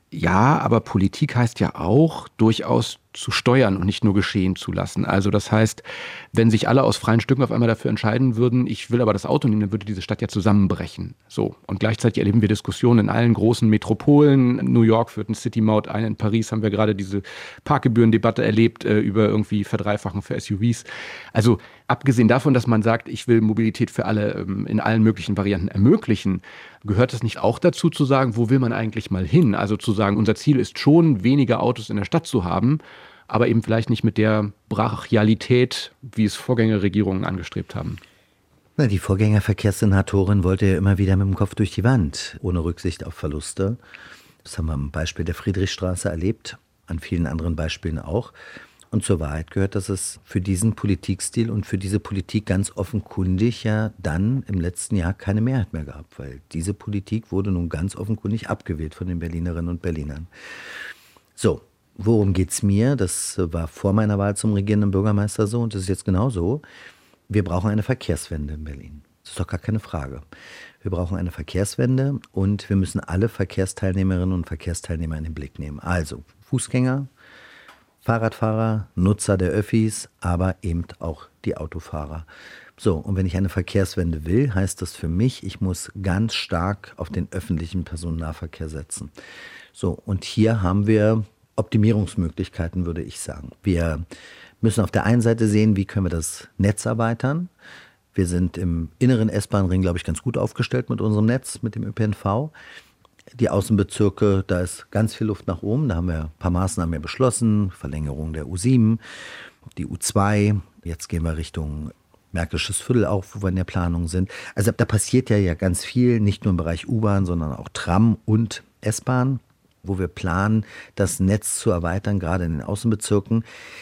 ja, aber Politik heißt ja auch, durchaus zu steuern und nicht nur geschehen zu lassen. Also das heißt, wenn sich alle aus freien Stücken auf einmal dafür entscheiden würden, ich will aber das Auto nehmen, dann würde diese Stadt ja zusammenbrechen. So. Und gleichzeitig erleben wir Diskussionen in allen großen Metropolen. New York führt eine City-Maut ein, in Paris haben wir gerade diese Parkgebührendebatte erlebt äh, über irgendwie Verdreifachung für S U Vs. Also abgesehen davon, dass man sagt, ich will Mobilität für alle ähm, in allen möglichen Varianten ermöglichen, gehört es nicht auch dazu zu sagen, wo will man eigentlich mal hin? Also zu sagen, unser Ziel ist schon, weniger Autos in der Stadt zu haben, aber eben vielleicht nicht mit der Brachialität, wie es Vorgängerregierungen angestrebt haben. Na, die Vorgängerverkehrssenatorin wollte ja immer wieder mit dem Kopf durch die Wand, ohne Rücksicht auf Verluste. Das haben wir am Beispiel der Friedrichstraße erlebt, an vielen anderen Beispielen auch. Und zur Wahrheit gehört, dass es für diesen Politikstil und für diese Politik ganz offenkundig ja dann im letzten Jahr keine Mehrheit mehr gab, weil diese Politik wurde nun ganz offenkundig abgewählt von den Berlinerinnen und Berlinern. So. Worum geht's mir? Das war vor meiner Wahl zum regierenden Bürgermeister so und das ist jetzt genauso. Wir brauchen eine Verkehrswende in Berlin. Das ist doch gar keine Frage. Wir brauchen eine Verkehrswende und wir müssen alle Verkehrsteilnehmerinnen und Verkehrsteilnehmer in den Blick nehmen. Also Fußgänger, Fahrradfahrer, Nutzer der Öffis, aber eben auch die Autofahrer. So, und wenn ich eine Verkehrswende will, heißt das für mich, ich muss ganz stark auf den öffentlichen Personennahverkehr setzen. So, und hier haben wir Optimierungsmöglichkeiten, würde ich sagen. Wir müssen auf der einen Seite sehen, wie können wir das Netz erweitern. Wir sind im inneren S-Bahn-Ring, glaube ich, ganz gut aufgestellt mit unserem Netz, mit dem Ö P N V. Die Außenbezirke, da ist ganz viel Luft nach oben. Da haben wir ein paar Maßnahmen ja beschlossen. Verlängerung der U sieben, die U zwei. Jetzt gehen wir Richtung Märkisches Viertel auch, wo wir in der Planung sind. Also da passiert ja, ja ganz viel, nicht nur im Bereich U-Bahn, sondern auch Tram und S-Bahn, wo wir planen, das Netz zu erweitern, gerade in den Außenbezirken.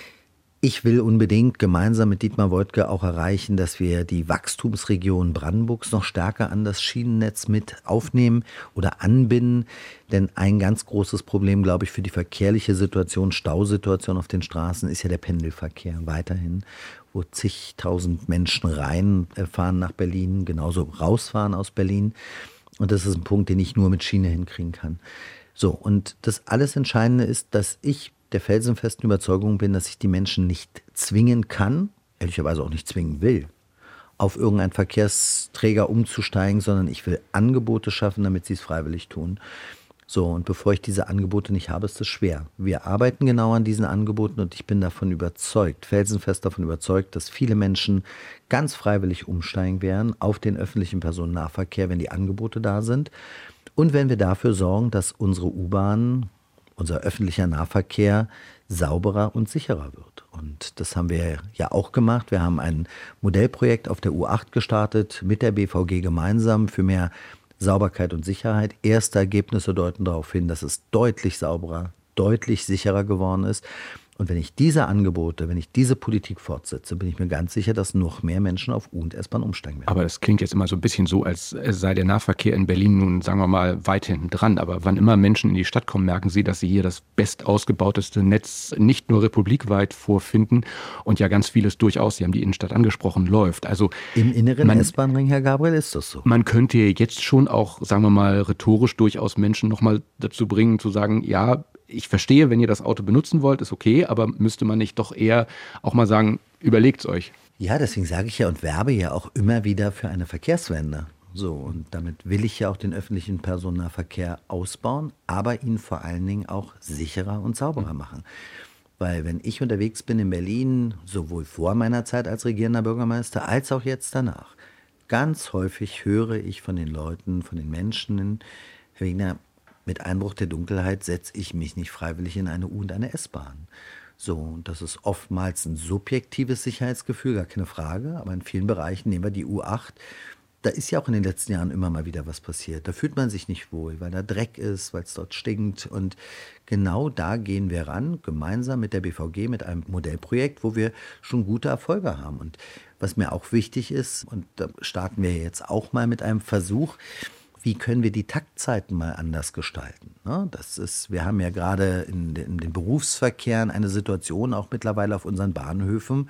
Ich will unbedingt gemeinsam mit Dietmar Woidke auch erreichen, dass wir die Wachstumsregion Brandenburgs noch stärker an das Schienennetz mit aufnehmen oder anbinden. Denn ein ganz großes Problem, glaube ich, für die verkehrliche Situation, Stausituation auf den Straßen ist ja der Pendelverkehr weiterhin, wo zigtausend Menschen reinfahren nach Berlin, genauso rausfahren aus Berlin. Und das ist ein Punkt, den ich nur mit Schiene hinkriegen kann. So, und das alles Entscheidende ist, dass ich der felsenfesten Überzeugung bin, dass ich die Menschen nicht zwingen kann, ehrlicherweise auch nicht zwingen will, auf irgendeinen Verkehrsträger umzusteigen, sondern ich will Angebote schaffen, damit sie es freiwillig tun. So, und bevor ich diese Angebote nicht habe, ist es schwer. Wir arbeiten genau an diesen Angeboten und ich bin davon überzeugt, felsenfest davon überzeugt, dass viele Menschen ganz freiwillig umsteigen werden auf den öffentlichen Personennahverkehr, wenn die Angebote da sind. Und wenn wir dafür sorgen, dass unsere U-Bahn, unser öffentlicher Nahverkehr sauberer und sicherer wird. Und das haben wir ja auch gemacht. Wir haben ein Modellprojekt auf der U acht gestartet mit der B V G gemeinsam für mehr Sauberkeit und Sicherheit. Erste Ergebnisse deuten darauf hin, dass es deutlich sauberer, deutlich sicherer geworden ist. Und wenn ich diese Angebote, wenn ich diese Politik fortsetze, bin ich mir ganz sicher, dass noch mehr Menschen auf U- und S-Bahn umsteigen werden. Aber das klingt jetzt immer so ein bisschen so, als sei der Nahverkehr in Berlin nun, sagen wir mal, weit hinten dran. Aber wann immer Menschen in die Stadt kommen, merken sie, dass sie hier das bestausgebauteste Netz nicht nur republikweit vorfinden und ja ganz vieles durchaus, Sie haben die Innenstadt angesprochen, läuft. Also im inneren S-Bahn-Ring, Herr Gabriel, ist das so. Man könnte jetzt schon auch, sagen wir mal, rhetorisch durchaus Menschen nochmal dazu bringen, zu sagen, ja, ich verstehe, wenn ihr das Auto benutzen wollt, ist okay, aber müsste man nicht doch eher auch mal sagen, überlegt's euch. Ja, deswegen sage ich ja und werbe ja auch immer wieder für eine Verkehrswende. So, und damit will ich ja auch den öffentlichen Personennahverkehr ausbauen, aber ihn vor allen Dingen auch sicherer und sauberer machen. Weil wenn ich unterwegs bin in Berlin, sowohl vor meiner Zeit als regierender Bürgermeister als auch jetzt danach, ganz häufig höre ich von den Leuten, von den Menschen, Herr Wegner, mit Einbruch der Dunkelheit setze ich mich nicht freiwillig in eine U- und eine S-Bahn. So, und das ist oftmals ein subjektives Sicherheitsgefühl, gar keine Frage. Aber in vielen Bereichen, nehmen wir die U acht, da ist ja auch in den letzten Jahren immer mal wieder was passiert. Da fühlt man sich nicht wohl, weil da Dreck ist, weil es dort stinkt. Und genau da gehen wir ran, gemeinsam mit der B V G, mit einem Modellprojekt, wo wir schon gute Erfolge haben. Und was mir auch wichtig ist, und da starten wir jetzt auch mal mit einem Versuch, wie können wir die Taktzeiten mal anders gestalten? Das ist, wir haben ja gerade in den, in den Berufsverkehren eine Situation auch mittlerweile auf unseren Bahnhöfen,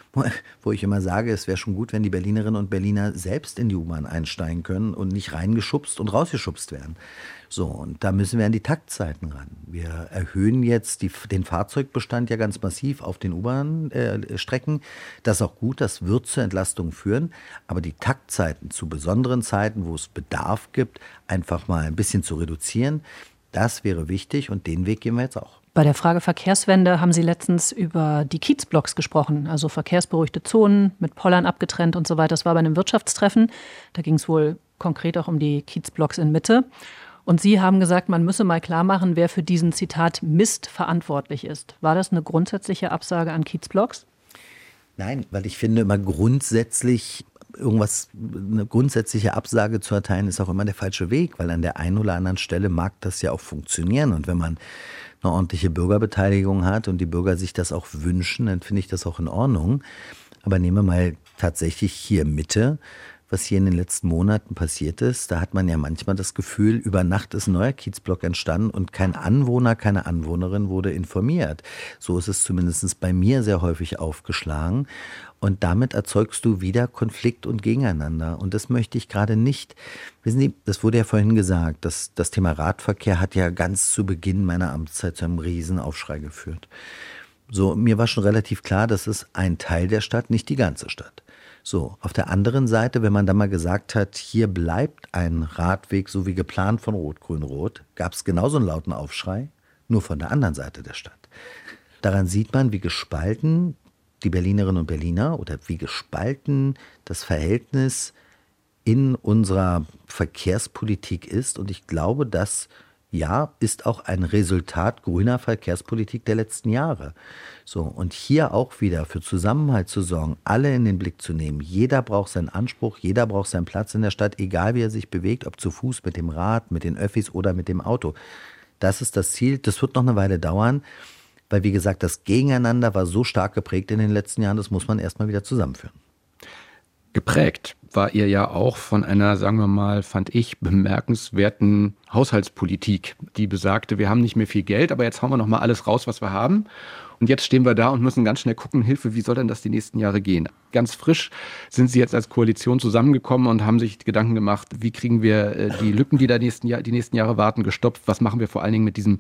wo ich immer sage, es wäre schon gut, wenn die Berlinerinnen und Berliner selbst in die U-Bahn einsteigen können und nicht reingeschubst und rausgeschubst werden. So, und da müssen wir an die Taktzeiten ran. Wir erhöhen jetzt die, den Fahrzeugbestand ja ganz massiv auf den U-Bahn-Strecken. Das ist auch gut, das wird zur Entlastung führen. Aber die Taktzeiten zu besonderen Zeiten, wo es Bedarf gibt, einfach mal ein bisschen zu reduzieren, das wäre wichtig und den Weg gehen wir jetzt auch. Bei der Frage Verkehrswende haben Sie letztens über die Kiezblocks gesprochen, also verkehrsberuhigte Zonen mit Pollern abgetrennt und so weiter. Das war bei einem Wirtschaftstreffen. Da ging es wohl konkret auch um die Kiezblocks in Mitte. Und Sie haben gesagt, man müsse mal klar machen, wer für diesen, Zitat, Mist verantwortlich ist. War das eine grundsätzliche Absage an Kiezblocks? Nein, weil ich finde immer grundsätzlich irgendwas, eine grundsätzliche Absage zu erteilen, ist auch immer der falsche Weg, weil an der einen oder anderen Stelle mag das ja auch funktionieren. Und wenn man eine ordentliche Bürgerbeteiligung hat und die Bürger sich das auch wünschen, dann finde ich das auch in Ordnung. Aber nehmen wir mal tatsächlich hier Mitte, was hier in den letzten Monaten passiert ist. Da hat man ja manchmal das Gefühl, über Nacht ist ein neuer Kiezblock entstanden und kein Anwohner, keine Anwohnerin wurde informiert. So ist es zumindest bei mir sehr häufig aufgeschlagen. Und damit erzeugst du wieder Konflikt und Gegeneinander. Und das möchte ich gerade nicht. Wissen Sie, das wurde ja vorhin gesagt, dass das Thema Radverkehr hat ja ganz zu Beginn meiner Amtszeit zu einem Riesenaufschrei geführt. So, mir war schon relativ klar, das ist ein Teil der Stadt, nicht die ganze Stadt. So, auf der anderen Seite, wenn man da mal gesagt hat, hier bleibt ein Radweg, so wie geplant von Rot-Grün-Rot, gab es genauso einen lauten Aufschrei, nur von der anderen Seite der Stadt. Daran sieht man, wie gespalten die Berlinerinnen und Berliner oder wie gespalten das Verhältnis in unserer Verkehrspolitik ist. Und ich glaube, dass ja, ist auch ein Resultat grüner Verkehrspolitik der letzten Jahre. So, und hier auch wieder für Zusammenhalt zu sorgen, alle in den Blick zu nehmen. Jeder braucht seinen Anspruch, jeder braucht seinen Platz in der Stadt, egal wie er sich bewegt, ob zu Fuß, mit dem Rad, mit den Öffis oder mit dem Auto. Das ist das Ziel. Das wird noch eine Weile dauern, weil, wie gesagt, das Gegeneinander war so stark geprägt in den letzten Jahren, das muss man erstmal wieder zusammenführen. Geprägt war ihr ja auch von einer, sagen wir mal, fand ich, bemerkenswerten Haushaltspolitik, die besagte, wir haben nicht mehr viel Geld, aber jetzt hauen wir noch mal alles raus, was wir haben. Und jetzt stehen wir da und müssen ganz schnell gucken, Hilfe, wie soll denn das die nächsten Jahre gehen? Ganz frisch sind Sie jetzt als Koalition zusammengekommen und haben sich Gedanken gemacht, wie kriegen wir die Lücken, die da die nächsten, Jahr, die nächsten Jahre warten, gestopft? Was machen wir vor allen Dingen mit diesem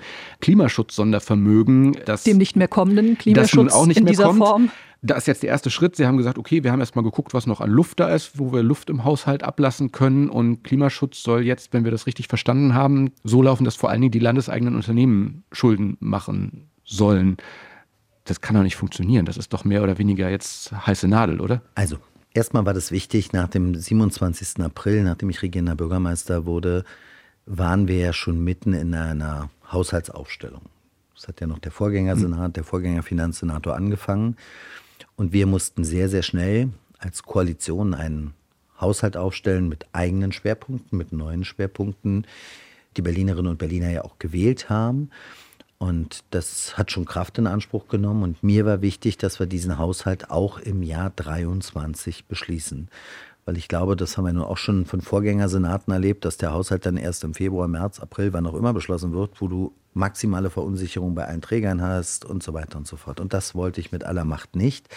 Klimaschutz-Sondervermögen? Das, Dem nicht mehr kommenden Klimaschutz auch nicht in mehr dieser kommt. Form? Da ist jetzt der erste Schritt. Sie haben gesagt, okay, wir haben erst mal geguckt, was noch an Luft da ist, wo wir Luft im Haushalt ablassen können. Und Klimaschutz soll jetzt, wenn wir das richtig verstanden haben, so laufen, dass vor allen Dingen die landeseigenen Unternehmen Schulden machen sollen. Das kann doch nicht funktionieren. Das ist doch mehr oder weniger jetzt heiße Nadel, oder? Also, erstmal war das wichtig, nach dem siebenundzwanzigsten April, nachdem ich regierender Bürgermeister wurde, waren wir ja schon mitten in einer Haushaltsaufstellung. Das hat ja noch der Vorgängersenat, der Vorgängerfinanzsenator angefangen. Und wir mussten sehr, sehr schnell als Koalition einen Haushalt aufstellen mit eigenen Schwerpunkten, mit neuen Schwerpunkten, die Berlinerinnen und Berliner ja auch gewählt haben. Und das hat schon Kraft in Anspruch genommen. Und mir war wichtig, dass wir diesen Haushalt auch im Jahr dreiundzwanzig beschließen. Weil ich glaube, das haben wir nun auch schon von Vorgängersenaten erlebt, dass der Haushalt dann erst im Februar, März, April, wann auch immer beschlossen wird, wo du maximale Verunsicherung bei allen Trägern hast und so weiter und so fort. Und das wollte ich mit aller Macht nicht.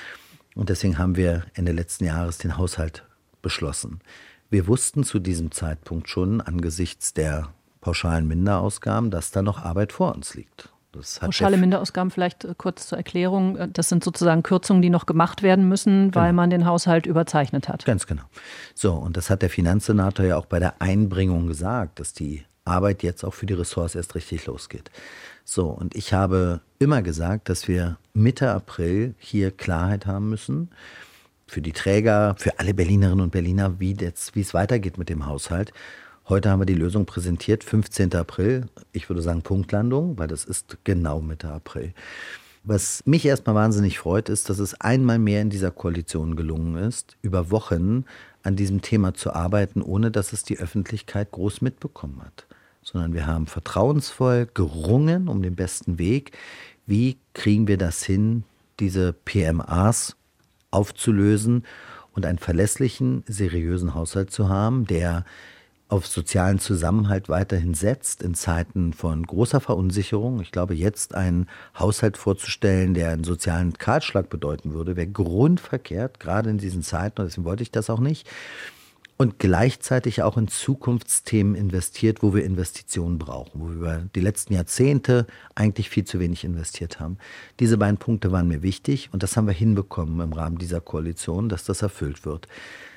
Und deswegen haben wir Ende letzten Jahres den Haushalt beschlossen. Wir wussten zu diesem Zeitpunkt schon angesichts der pauschalen Minderausgaben, dass da noch Arbeit vor uns liegt. Das hat Pauschale Minderausgaben vielleicht kurz zur Erklärung. Das sind sozusagen Kürzungen, die noch gemacht werden müssen, genau, weil man den Haushalt überzeichnet hat. Ganz genau. So, und das hat der Finanzsenator ja auch bei der Einbringung gesagt, dass die Arbeit jetzt auch für die Ressorts erst richtig losgeht. So, und ich habe immer gesagt, dass wir Mitte April hier Klarheit haben müssen für die Träger, für alle Berlinerinnen und Berliner, wie, jetzt, wie es weitergeht mit dem Haushalt. Heute haben wir die Lösung präsentiert, fünfzehnten April. Ich würde sagen Punktlandung, weil das ist genau Mitte April. Was mich erstmal wahnsinnig freut, ist, dass es einmal mehr in dieser Koalition gelungen ist, über Wochen an diesem Thema zu arbeiten, ohne dass es die Öffentlichkeit groß mitbekommen hat. Sondern wir haben vertrauensvoll gerungen um den besten Weg. Wie kriegen wir das hin, diese P M As aufzulösen und einen verlässlichen, seriösen Haushalt zu haben, der auf sozialen Zusammenhalt weiterhin setzt in Zeiten von großer Verunsicherung. Ich glaube, jetzt einen Haushalt vorzustellen, der einen sozialen Kahlschlag bedeuten würde, wäre grundverkehrt, gerade in diesen Zeiten, und deswegen wollte ich das auch nicht. Und gleichzeitig auch in Zukunftsthemen investiert, wo wir Investitionen brauchen, wo wir über die letzten Jahrzehnte eigentlich viel zu wenig investiert haben. Diese beiden Punkte waren mir wichtig und das haben wir hinbekommen im Rahmen dieser Koalition, dass das erfüllt wird.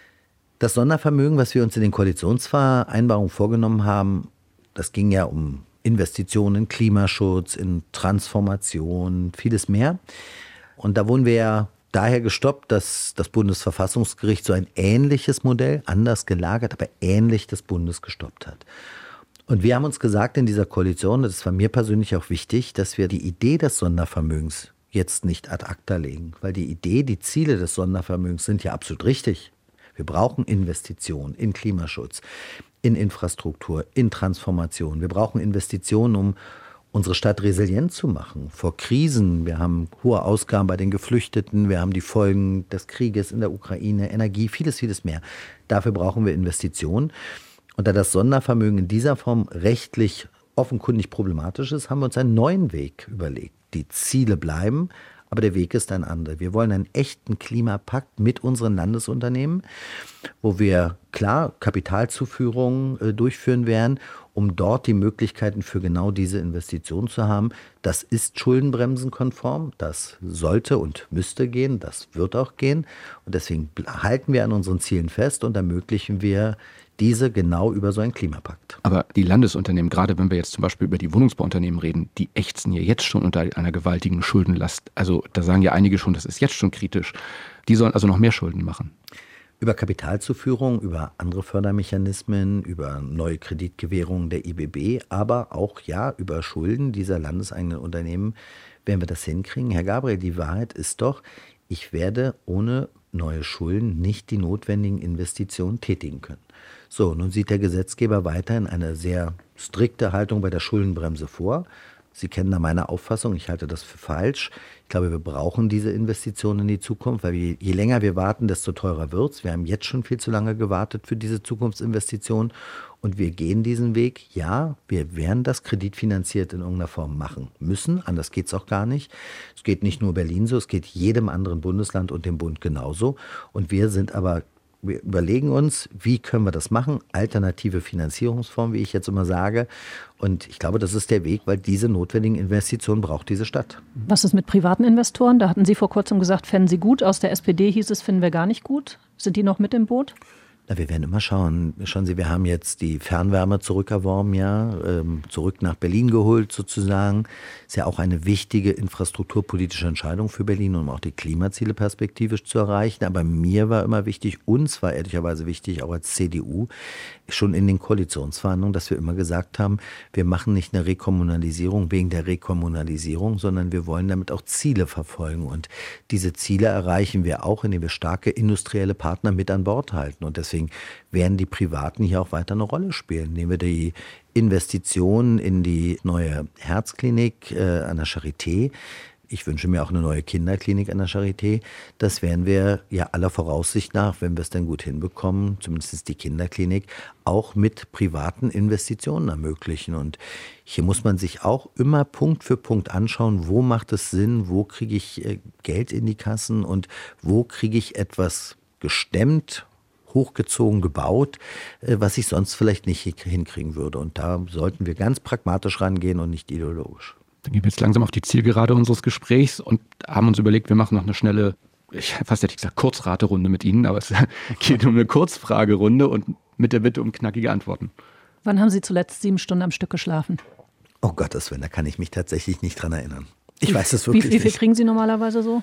Das Sondervermögen, was wir uns in den Koalitionsvereinbarungen vorgenommen haben, das ging ja um Investitionen in Klimaschutz, in Transformation, vieles mehr. Und da wurden wir ja daher gestoppt, dass das Bundesverfassungsgericht so ein ähnliches Modell, anders gelagert, aber ähnlich des Bundes gestoppt hat. Und wir haben uns gesagt in dieser Koalition, das war mir persönlich auch wichtig, dass wir die Idee des Sondervermögens jetzt nicht ad acta legen. Weil die Idee, die Ziele des Sondervermögens sind ja absolut richtig. Wir brauchen Investitionen in Klimaschutz, in Infrastruktur, in Transformation. Wir brauchen Investitionen, um unsere Stadt resilient zu machen vor Krisen. Wir haben hohe Ausgaben bei den Geflüchteten, wir haben die Folgen des Krieges in der Ukraine, Energie, vieles, vieles mehr. Dafür brauchen wir Investitionen. Und da das Sondervermögen in dieser Form rechtlich offenkundig problematisch ist, haben wir uns einen neuen Weg überlegt. Die Ziele bleiben, aber der Weg ist ein anderer. Wir wollen einen echten Klimapakt mit unseren Landesunternehmen, wo wir klar Kapitalzuführungen äh, durchführen werden, um dort die Möglichkeiten für genau diese Investitionen zu haben. Das ist schuldenbremsenkonform, das sollte und müsste gehen, das wird auch gehen. Und deswegen halten wir an unseren Zielen fest und ermöglichen wir diese genau über so einen Klimapakt. Aber die Landesunternehmen, gerade wenn wir jetzt zum Beispiel über die Wohnungsbauunternehmen reden, die ächzen ja jetzt schon unter einer gewaltigen Schuldenlast. Also da sagen ja einige schon, das ist jetzt schon kritisch. Die sollen also noch mehr Schulden machen. Über Kapitalzuführung, über andere Fördermechanismen, über neue Kreditgewährungen der I B B, aber auch ja über Schulden dieser landeseigenen Unternehmen werden wir das hinkriegen. Herr Gabriel, die Wahrheit ist doch, ich werde ohne neue Schulden nicht die notwendigen Investitionen tätigen können. So, nun sieht der Gesetzgeber weiterhin eine sehr strikte Haltung bei der Schuldenbremse vor. Sie kennen da meine Auffassung, ich halte das für falsch. Ich glaube, wir brauchen diese Investitionen in die Zukunft, weil je, je länger wir warten, desto teurer wird es. Wir haben jetzt schon viel zu lange gewartet für diese Zukunftsinvestitionen und wir gehen diesen Weg. Ja, wir werden das kreditfinanziert in irgendeiner Form machen müssen, anders geht es auch gar nicht. Es geht nicht nur Berlin so, es geht jedem anderen Bundesland und dem Bund genauso. Und wir sind aber Wir überlegen uns, wie können wir das machen? Alternative Finanzierungsformen, wie ich jetzt immer sage. Und ich glaube, das ist der Weg, weil diese notwendigen Investitionen braucht diese Stadt. Was ist mit privaten Investoren? Da hatten Sie vor kurzem gesagt, fänden Sie gut. Aus der S P D hieß es, finden wir gar nicht gut. Sind die noch mit im Boot? Na, wir werden immer schauen. Schauen Sie, wir haben jetzt die Fernwärme zurückerworben, ja, ähm, zurück nach Berlin geholt sozusagen. Ist ja auch eine wichtige infrastrukturpolitische Entscheidung für Berlin, um auch die Klimaziele perspektivisch zu erreichen. Aber mir war immer wichtig, uns war ehrlicherweise wichtig, auch als C D U, schon in den Koalitionsverhandlungen, dass wir immer gesagt haben, wir machen nicht eine Rekommunalisierung wegen der Rekommunalisierung, sondern wir wollen damit auch Ziele verfolgen. Und diese Ziele erreichen wir auch, indem wir starke industrielle Partner mit an Bord halten. Und deswegen werden die Privaten hier auch weiter eine Rolle spielen. Nehmen wir die Investitionen in die neue Herzklinik äh, an der Charité. Ich wünsche mir auch eine neue Kinderklinik an der Charité. Das werden wir ja aller Voraussicht nach, wenn wir es dann gut hinbekommen, zumindest die Kinderklinik, auch mit privaten Investitionen ermöglichen. Und hier muss man sich auch immer Punkt für Punkt anschauen, wo macht es Sinn, wo kriege ich äh, Geld in die Kassen und wo kriege ich etwas gestemmt, hochgezogen, gebaut, was ich sonst vielleicht nicht hinkriegen würde. Und da sollten wir ganz pragmatisch rangehen und nicht ideologisch. Dann gehen wir jetzt langsam auf die Zielgerade unseres Gesprächs und haben uns überlegt, wir machen noch eine schnelle, ich fast hätte ich gesagt, Kurzraterunde mit Ihnen, aber es geht um eine Kurzfragerunde und mit der Bitte um knackige Antworten. Wann haben Sie zuletzt sieben Stunden am Stück geschlafen? Oh Gottes Willen, da kann ich mich tatsächlich nicht dran erinnern. Ich weiß es wirklich nicht. Wie viel nicht. kriegen Sie normalerweise so?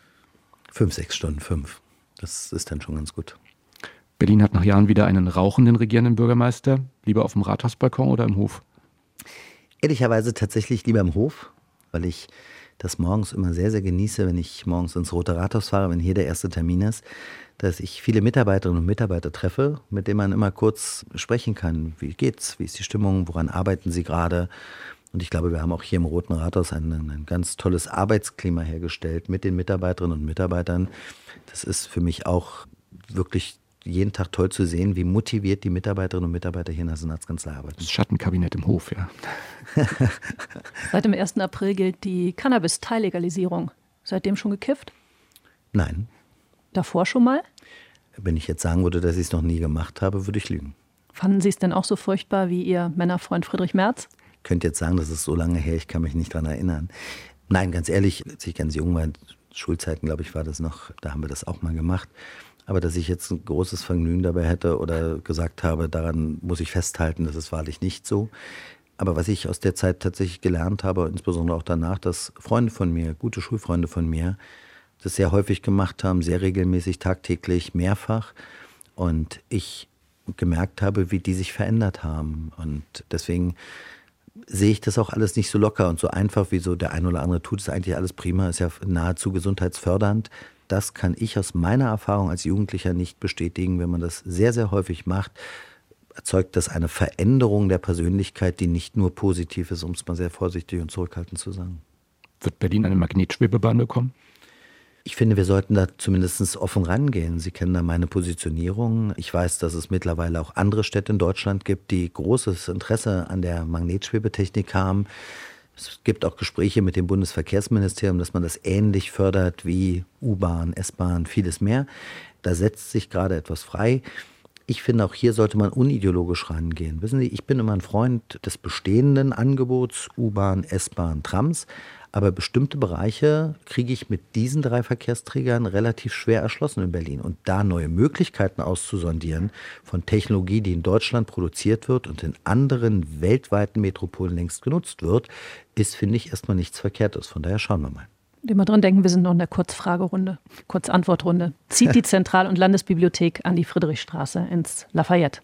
Fünf, sechs Stunden, fünf. Das ist dann schon ganz gut. Berlin hat nach Jahren wieder einen rauchenden regierenden Bürgermeister. Lieber auf dem Rathausbalkon oder im Hof? Ehrlicherweise tatsächlich lieber im Hof, weil ich das morgens immer sehr, sehr genieße, wenn ich morgens ins Rote Rathaus fahre, wenn hier der erste Termin ist, dass ich viele Mitarbeiterinnen und Mitarbeiter treffe, mit denen man immer kurz sprechen kann. Wie geht's? Wie ist die Stimmung? Woran arbeiten Sie gerade? Und ich glaube, wir haben auch hier im Roten Rathaus ein, ein ganz tolles Arbeitsklima hergestellt mit den Mitarbeiterinnen und Mitarbeitern. Das ist für mich auch wirklich jeden Tag toll zu sehen, wie motiviert die Mitarbeiterinnen und Mitarbeiter hier in der Senatskanzlei arbeiten. Das Schattenkabinett im Hof, ja. Seit dem ersten April gilt die Cannabis-Teillegalisierung. Seitdem schon gekifft? Nein. Davor schon mal? Wenn ich jetzt sagen würde, dass ich es noch nie gemacht habe, würde ich lügen. Fanden Sie es denn auch so furchtbar wie Ihr Männerfreund Friedrich Merz? Ich könnte jetzt sagen, das ist so lange her, ich kann mich nicht daran erinnern. Nein, ganz ehrlich, als ich ganz jung war, in Schulzeiten, glaube ich, war das noch, da haben wir das auch mal gemacht. Aber dass ich jetzt ein großes Vergnügen dabei hätte oder gesagt habe, daran muss ich festhalten, das ist wahrlich nicht so. Aber was ich aus der Zeit tatsächlich gelernt habe, insbesondere auch danach, dass Freunde von mir, gute Schulfreunde von mir, das sehr häufig gemacht haben, sehr regelmäßig, tagtäglich, mehrfach. Und ich gemerkt habe, wie die sich verändert haben. Und deswegen sehe ich das auch alles nicht so locker und so einfach, wie so der ein oder andere tut. Ist eigentlich alles prima, ist ja nahezu gesundheitsfördernd. Das kann ich aus meiner Erfahrung als Jugendlicher nicht bestätigen. Wenn man das sehr, sehr häufig macht, erzeugt das eine Veränderung der Persönlichkeit, die nicht nur positiv ist, um es mal sehr vorsichtig und zurückhaltend zu sagen. Wird Berlin eine Magnetschwebebahn bekommen? Ich finde, wir sollten da zumindest offen rangehen. Sie kennen da meine Positionierung. Ich weiß, dass es mittlerweile auch andere Städte in Deutschland gibt, die großes Interesse an der Magnetschwebetechnik haben. Es gibt auch Gespräche mit dem Bundesverkehrsministerium, dass man das ähnlich fördert wie U-Bahn, S-Bahn, vieles mehr. Da setzt sich gerade etwas frei. Ich finde, auch hier sollte man unideologisch rangehen. Wissen Sie, ich bin immer ein Freund des bestehenden Angebots, U-Bahn, S-Bahn, Trams. Aber bestimmte Bereiche kriege ich mit diesen drei Verkehrsträgern relativ schwer erschlossen in Berlin. Und da neue Möglichkeiten auszusondieren von Technologie, die in Deutschland produziert wird und in anderen weltweiten Metropolen längst genutzt wird, ist, finde ich, erstmal nichts Verkehrtes. Von daher schauen wir mal. Immer dran denken, wir sind noch in der Kurzfragerunde, Kurzantwortrunde. Zieht die Zentral- und Landesbibliothek an die Friedrichstraße ins Lafayette?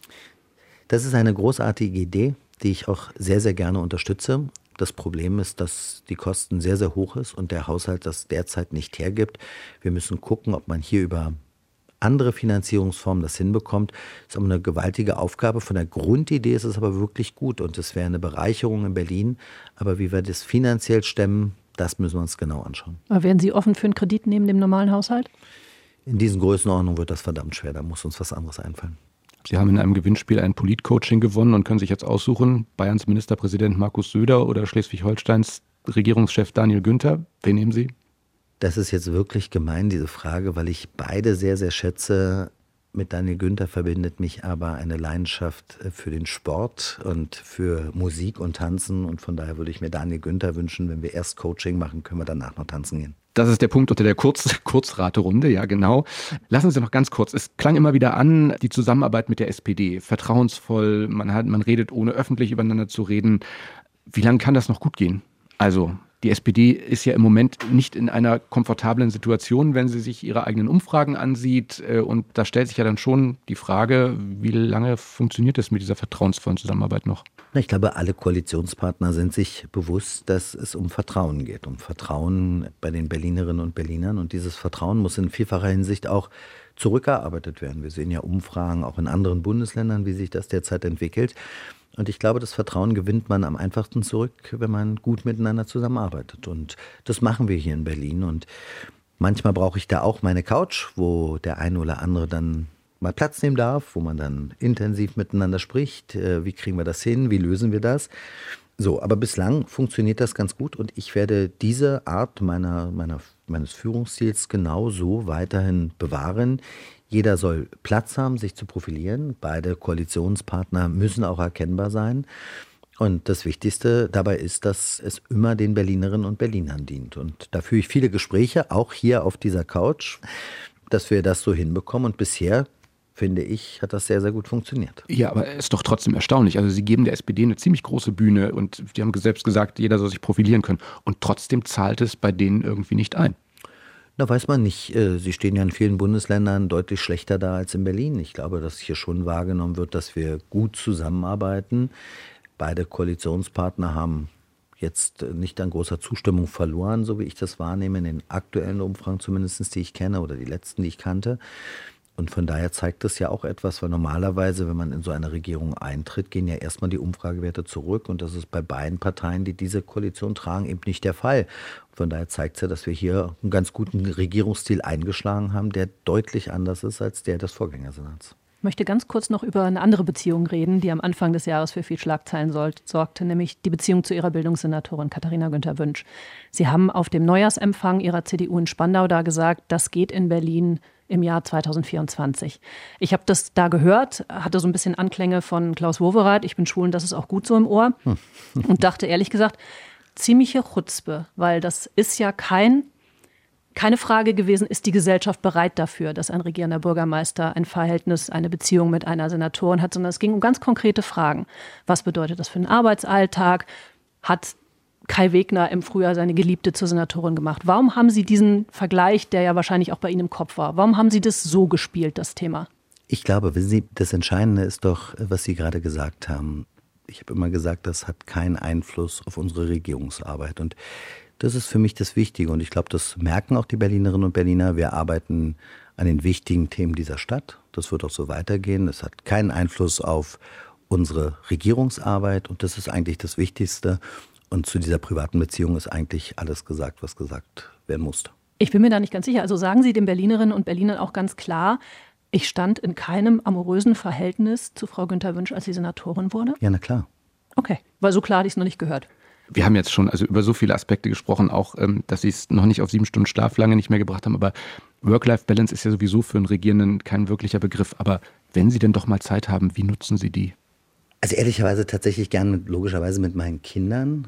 Das ist eine großartige Idee, die ich auch sehr, sehr gerne unterstütze. Das Problem ist, dass die Kosten sehr, sehr hoch ist und der Haushalt das derzeit nicht hergibt. Wir müssen gucken, ob man hier über andere Finanzierungsformen das hinbekommt. Das ist aber eine gewaltige Aufgabe. Von der Grundidee ist es aber wirklich gut und es wäre eine Bereicherung in Berlin. Aber wie wir das finanziell stemmen, das müssen wir uns genau anschauen. Aber wären Sie offen für einen Kredit neben dem normalen Haushalt? In diesen Größenordnungen wird das verdammt schwer. Da muss uns was anderes einfallen. Sie haben in einem Gewinnspiel ein Politcoaching gewonnen und können sich jetzt aussuchen, Bayerns Ministerpräsident Markus Söder oder Schleswig-Holsteins Regierungschef Daniel Günther. Wen nehmen Sie? Das ist jetzt wirklich gemein, diese Frage, weil ich beide sehr, sehr schätze. Mit Daniel Günther verbindet mich aber eine Leidenschaft für den Sport und für Musik und Tanzen. Und von daher würde ich mir Daniel Günther wünschen, wenn wir erst Coaching machen, können wir danach noch tanzen gehen. Das ist der Punkt unter der Kurz, Kurzraterunde, ja genau. Lassen Sie noch ganz kurz, es klang immer wieder an, die Zusammenarbeit mit der S P D, vertrauensvoll, man, hat, man redet ohne öffentlich übereinander zu reden. Wie lange kann das noch gut gehen? Also die S P D ist ja im Moment nicht in einer komfortablen Situation, wenn sie sich ihre eigenen Umfragen ansieht. Und da stellt sich ja dann schon die Frage, wie lange funktioniert es mit dieser vertrauensvollen Zusammenarbeit noch? Ich glaube, alle Koalitionspartner sind sich bewusst, dass es um Vertrauen geht. Um Vertrauen bei den Berlinerinnen und Berlinern. Und dieses Vertrauen muss in vielfacher Hinsicht auch zurückerarbeitet werden. Wir sehen ja Umfragen auch in anderen Bundesländern, wie sich das derzeit entwickelt. Und ich glaube, das Vertrauen gewinnt man am einfachsten zurück, wenn man gut miteinander zusammenarbeitet. Und das machen wir hier in Berlin. Und manchmal brauche ich da auch meine Couch, wo der eine oder andere dann mal Platz nehmen darf, wo man dann intensiv miteinander spricht. Wie kriegen wir das hin? Wie lösen wir das? So, aber bislang funktioniert das ganz gut. Und ich werde diese Art meiner, meiner, meines Führungsstils genau so weiterhin bewahren. Jeder soll Platz haben, sich zu profilieren. Beide Koalitionspartner müssen auch erkennbar sein. Und das Wichtigste dabei ist, dass es immer den Berlinerinnen und Berlinern dient. Und da führe ich viele Gespräche, auch hier auf dieser Couch, dass wir das so hinbekommen. Und bisher, finde ich, hat das sehr, sehr gut funktioniert. Ja, aber es ist doch trotzdem erstaunlich. Also Sie geben der S P D eine ziemlich große Bühne und die haben selbst gesagt, jeder soll sich profilieren können. Und trotzdem zahlt es bei denen irgendwie nicht ein. Na, weiß man nicht. Sie stehen ja in vielen Bundesländern deutlich schlechter da als in Berlin. Ich glaube, dass hier schon wahrgenommen wird, dass wir gut zusammenarbeiten. Beide Koalitionspartner haben jetzt nicht an großer Zustimmung verloren, so wie ich das wahrnehme, in den aktuellen Umfragen zumindest, die ich kenne oder die letzten, die ich kannte. Und von daher zeigt das ja auch etwas, weil normalerweise, wenn man in so eine Regierung eintritt, gehen ja erstmal die Umfragewerte zurück. Und das ist bei beiden Parteien, die diese Koalition tragen, eben nicht der Fall. Von daher zeigt es ja, dass wir hier einen ganz guten Regierungsstil eingeschlagen haben, der deutlich anders ist als der des Vorgängersenats. Ich möchte ganz kurz noch über eine andere Beziehung reden, die am Anfang des Jahres für viel Schlagzeilen sorgte, nämlich die Beziehung zu ihrer Bildungssenatorin Katharina Günther-Wünsch. Sie haben auf dem Neujahrsempfang ihrer C D U in Spandau da gesagt, das geht in Berlin im Jahr zweitausendvierundzwanzig. Ich habe das da gehört, hatte so ein bisschen Anklänge von Klaus Wowereit, ich bin schwul und das ist auch gut so im Ohr, hm. und dachte ehrlich gesagt, ziemliche Chutzpe, weil das ist ja kein, keine Frage gewesen, ist die Gesellschaft bereit dafür, dass ein regierender Bürgermeister ein Verhältnis, eine Beziehung mit einer Senatorin hat, sondern es ging um ganz konkrete Fragen. Was bedeutet das für den Arbeitsalltag? Hat Kai Wegner im Frühjahr seine Geliebte zur Senatorin gemacht? Warum haben Sie diesen Vergleich, der ja wahrscheinlich auch bei Ihnen im Kopf war, warum haben Sie das so gespielt, das Thema? Ich glaube, wissen Sie, das Entscheidende ist doch, was Sie gerade gesagt haben. Ich habe immer gesagt, das hat keinen Einfluss auf unsere Regierungsarbeit. Und das ist für mich das Wichtige. Und ich glaube, das merken auch die Berlinerinnen und Berliner. Wir arbeiten an den wichtigen Themen dieser Stadt. Das wird auch so weitergehen. Das hat keinen Einfluss auf unsere Regierungsarbeit. Und das ist eigentlich das Wichtigste. Und zu dieser privaten Beziehung ist eigentlich alles gesagt, was gesagt werden musste. Ich bin mir da nicht ganz sicher. Also sagen Sie den Berlinerinnen und Berlinern auch ganz klar, ich stand in keinem amorösen Verhältnis zu Frau Günther-Wünsch, als sie Senatorin wurde? Ja, na klar. Okay, weil so klar hatte ich es noch nicht gehört. Wir haben jetzt schon also über so viele Aspekte gesprochen, auch, ähm, dass Sie es noch nicht auf sieben Stunden Schlaf lange nicht mehr gebracht haben. Aber Work-Life-Balance ist ja sowieso für einen Regierenden kein wirklicher Begriff. Aber wenn Sie denn doch mal Zeit haben, wie nutzen Sie die? Also ehrlicherweise tatsächlich gerne, logischerweise mit meinen Kindern.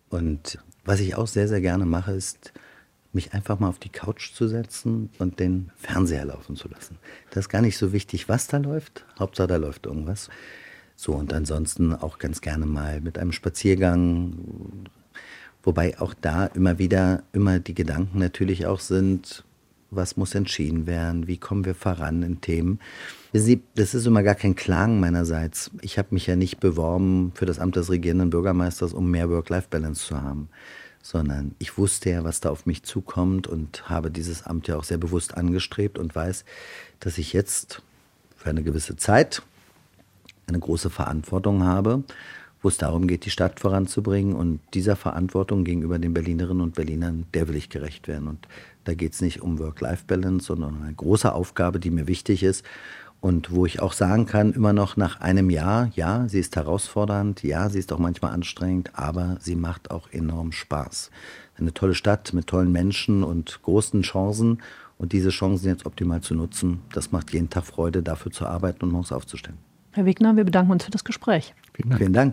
Und was ich auch sehr, sehr gerne mache, ist, mich einfach mal auf die Couch zu setzen und den Fernseher laufen zu lassen. Das ist gar nicht so wichtig, was da läuft. Hauptsache, da läuft irgendwas. So, und ansonsten auch ganz gerne mal mit einem Spaziergang Wobei auch da immer wieder, immer die Gedanken natürlich auch sind, was muss entschieden werden, wie kommen wir voran in Themen. Das ist immer gar kein Klagen meinerseits. Ich habe mich ja nicht beworben für das Amt des regierenden Bürgermeisters, um mehr Work-Life-Balance zu haben, sondern ich wusste ja, was da auf mich zukommt und habe dieses Amt ja auch sehr bewusst angestrebt und weiß, dass ich jetzt für eine gewisse Zeit eine große Verantwortung habe, wo es darum geht, die Stadt voranzubringen. Und dieser Verantwortung gegenüber den Berlinerinnen und Berlinern, der will ich gerecht werden. Und da geht es nicht um Work-Life-Balance, sondern um eine große Aufgabe, die mir wichtig ist. Und wo ich auch sagen kann, immer noch nach einem Jahr, ja, sie ist herausfordernd, ja, sie ist auch manchmal anstrengend, aber sie macht auch enorm Spaß. Eine tolle Stadt mit tollen Menschen und großen Chancen. Und diese Chancen jetzt optimal zu nutzen, das macht jeden Tag Freude, dafür zu arbeiten und morgens aufzustehen. Herr Wegner, wir bedanken uns für das Gespräch. Vielen Dank. Vielen Dank.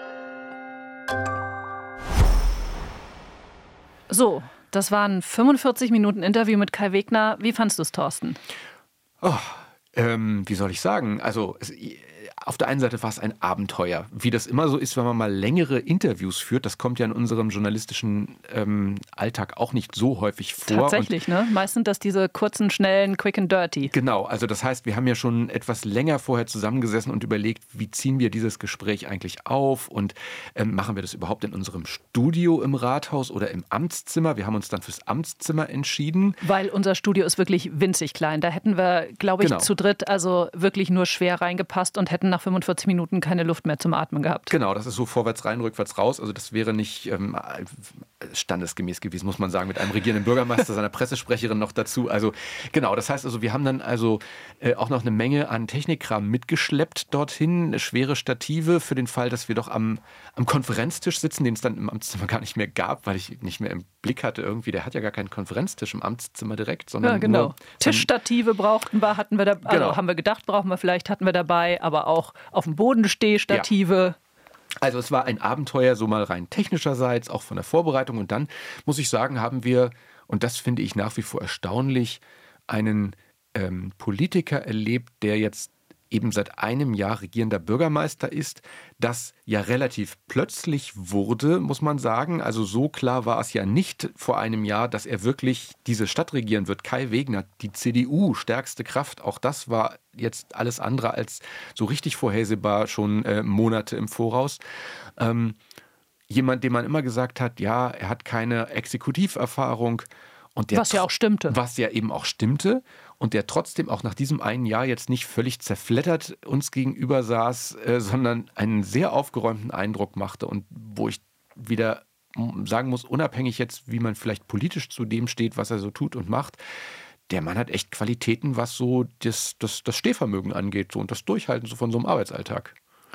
So, das waren fünfundvierzig Minuten Interview mit Kai Wegner. Wie fandst du es, Thorsten? Oh, ähm, wie soll ich sagen? Also es, auf der einen Seite war es ein Abenteuer, wie das immer so ist, wenn man mal längere Interviews führt. Das kommt ja in unserem journalistischen ähm, Alltag auch nicht so häufig vor. Tatsächlich, und, ne? Meist sind das diese kurzen, schnellen, quick and dirty. Genau, also das heißt, wir haben ja schon etwas länger vorher zusammengesessen und überlegt, wie ziehen wir dieses Gespräch eigentlich auf und ähm, machen wir das überhaupt in unserem Studio im Rathaus oder im Amtszimmer? Wir haben uns dann fürs Amtszimmer entschieden. Weil unser Studio ist wirklich winzig klein. Da hätten wir, glaube ich, genau. zu dritt also wirklich nur schwer reingepasst und hätten nach fünfundvierzig Minuten keine Luft mehr zum Atmen gehabt. Genau, das ist so vorwärts rein, rückwärts raus. Also das wäre nicht ähm, standesgemäß gewesen, muss man sagen, mit einem regierenden Bürgermeister, seiner Pressesprecherin noch dazu. Also genau, das heißt also, wir haben dann also äh, auch noch eine Menge an Technikkram mitgeschleppt dorthin, schwere Stative für den Fall, dass wir doch am, am Konferenztisch sitzen, den es dann im Amtszimmer gar nicht mehr gab, weil ich nicht mehr im Blick hatte irgendwie, der hat ja gar keinen Konferenztisch im Amtszimmer direkt, sondern ja, genau. nur Tischstative brauchten wir, hatten wir da, also genau. haben wir gedacht, brauchen wir vielleicht, hatten wir dabei, aber auch auf dem Boden Stehstative. Ja. Also es war ein Abenteuer, so mal rein technischerseits, auch von der Vorbereitung. Und dann, muss ich sagen, haben wir, und das finde ich nach wie vor erstaunlich, einen ähm, Politiker erlebt, der jetzt eben seit einem Jahr regierender Bürgermeister ist, das ja relativ plötzlich wurde, muss man sagen. Also so klar war es ja nicht vor einem Jahr, dass er wirklich diese Stadt regieren wird. Kai Wegner, die C D U, stärkste Kraft, auch das war jetzt alles andere als so richtig vorhersehbar, schon äh, Monate im Voraus. Ähm, jemand, dem man immer gesagt hat, ja, er hat keine Exekutiverfahrung. Und der was ja auch stimmte. Was ja eben auch stimmte. Und der trotzdem auch nach diesem einen Jahr jetzt nicht völlig zerfleddert uns gegenüber saß, äh, sondern einen sehr aufgeräumten Eindruck machte. Und wo ich wieder sagen muss, unabhängig jetzt, wie man vielleicht politisch zu dem steht, was er so tut und macht, der Mann hat echt Qualitäten, was so das, das, das Stehvermögen angeht so, und das Durchhalten so von so einem Arbeitsalltag.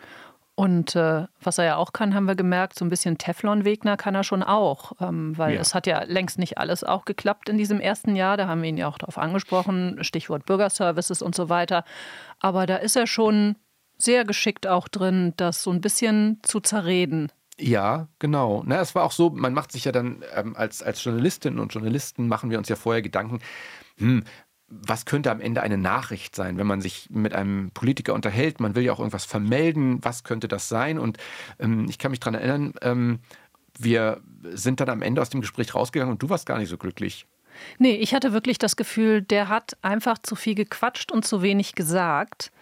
Und äh, was er ja auch kann, haben wir gemerkt, so ein bisschen Teflon-Wegner kann er schon auch. Ähm, weil Ja. es hat ja längst nicht alles auch geklappt in diesem ersten Jahr. Da haben wir ihn ja auch darauf angesprochen, Stichwort Bürgerservices und so weiter. Aber da ist er schon sehr geschickt auch drin, das so ein bisschen zu zerreden. Ja, genau. Na, es war auch so, man macht sich ja dann ähm, als, als Journalistinnen und Journalisten, machen wir uns ja vorher Gedanken, hm, was könnte am Ende eine Nachricht sein, wenn man sich mit einem Politiker unterhält? Man will ja auch irgendwas vermelden. Was könnte das sein? Und ähm, ich kann mich daran erinnern, ähm, wir sind dann am Ende aus dem Gespräch rausgegangen und du warst gar nicht so glücklich. Nee, ich hatte wirklich das Gefühl, der hat einfach zu viel gequatscht und zu wenig gesagt.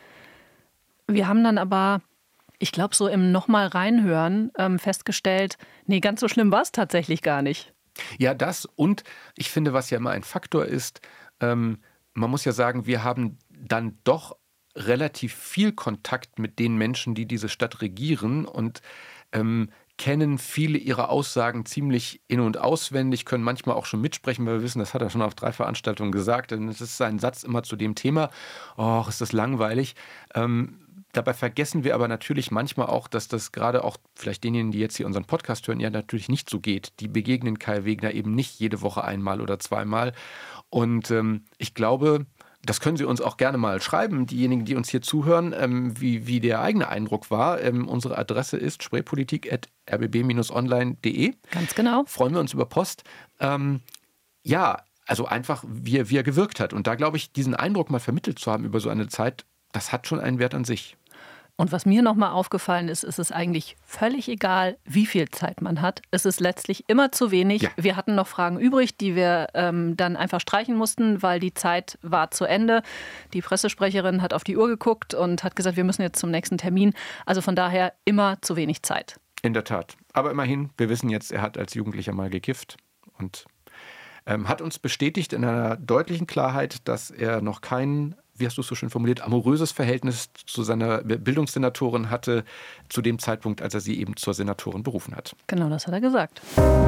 Wir haben dann aber, ich glaube, so im nochmal reinhören ähm, festgestellt, nee, ganz so schlimm war es tatsächlich gar nicht. Ja, das und ich finde, was ja immer ein Faktor ist, ähm, man muss ja sagen, wir haben dann doch relativ viel Kontakt mit den Menschen, die diese Stadt regieren und ähm, kennen viele ihrer Aussagen ziemlich in- und auswendig, können manchmal auch schon mitsprechen, weil wir wissen, das hat er schon auf drei Veranstaltungen gesagt. Und es ist sein Satz immer zu dem Thema, oh, ist das langweilig. Ähm, Dabei vergessen wir aber natürlich manchmal auch, dass das gerade auch vielleicht denjenigen, die jetzt hier unseren Podcast hören, ja natürlich nicht so geht. Die begegnen Kai Wegner eben nicht jede Woche einmal oder zweimal. Und ähm, ich glaube, das können Sie uns auch gerne mal schreiben, diejenigen, die uns hier zuhören, ähm, wie, wie der eigene Eindruck war. Ähm, unsere Adresse ist spreepolitik at r b b Bindestrich online punkt d e. Ganz genau. Freuen wir uns über Post. Ähm, ja, also einfach, wie er, wie er gewirkt hat. Und da glaube ich, diesen Eindruck mal vermittelt zu haben über so eine Zeit, das hat schon einen Wert an sich. Und was mir nochmal aufgefallen ist, ist es eigentlich völlig egal, wie viel Zeit man hat. Es ist letztlich immer zu wenig. Ja. Wir hatten noch Fragen übrig, die wir ähm, dann einfach streichen mussten, weil die Zeit war zu Ende. Die Pressesprecherin hat auf die Uhr geguckt und hat gesagt, wir müssen jetzt zum nächsten Termin. Also von daher immer zu wenig Zeit. In der Tat. Aber immerhin, wir wissen jetzt, er hat als Jugendlicher mal gekifft und ähm, hat uns bestätigt in einer deutlichen Klarheit, dass er noch keinen, wie hast du es so schön formuliert, amoröses Verhältnis zu seiner Bildungssenatorin hatte, zu dem Zeitpunkt, als er sie eben zur Senatorin berufen hat. Genau, das hat er gesagt.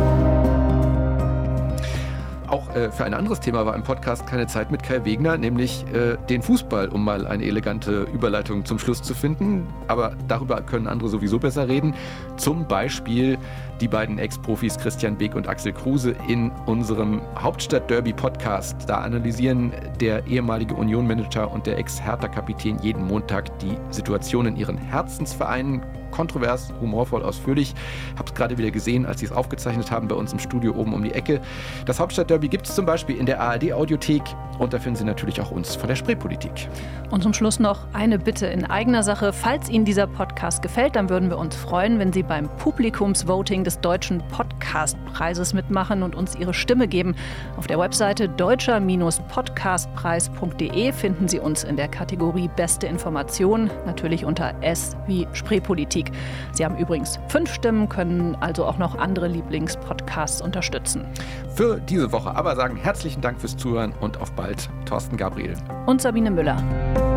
Auch äh, für ein anderes Thema war im Podcast keine Zeit mit Kai Wegner, nämlich äh, den Fußball, um mal eine elegante Überleitung zum Schluss zu finden. Aber darüber können andere sowieso besser reden. Zum Beispiel die beiden Ex-Profis Christian Beek und Axel Kruse in unserem Hauptstadt-Derby-Podcast. Da analysieren der ehemalige Union-Manager und der Ex-Hertha-Kapitän jeden Montag die Situation in ihren Herzensvereinen. Kontrovers, humorvoll, ausführlich. Hab's gerade wieder gesehen, als sie es aufgezeichnet haben bei uns im Studio oben um die Ecke. Das Hauptstadtderby gibt es zum Beispiel in der A R D-Audiothek und da finden Sie natürlich auch uns von der Spreepolitik. Und zum Schluss noch eine Bitte in eigener Sache. Falls Ihnen dieser Podcast gefällt, dann würden wir uns freuen, wenn Sie beim Publikumsvoting des Deutschen Podcastpreises mitmachen und uns Ihre Stimme geben. Auf der Webseite deutscher Podcastpreis punkt de finden Sie uns in der Kategorie Beste Information, natürlich unter S wie Spreepolitik. Sie haben übrigens fünf Stimmen, können also auch noch andere Lieblingspodcasts unterstützen. Für diese Woche aber sagen herzlichen Dank fürs Zuhören und auf bald. Thorsten Gabriel und Sabine Müller.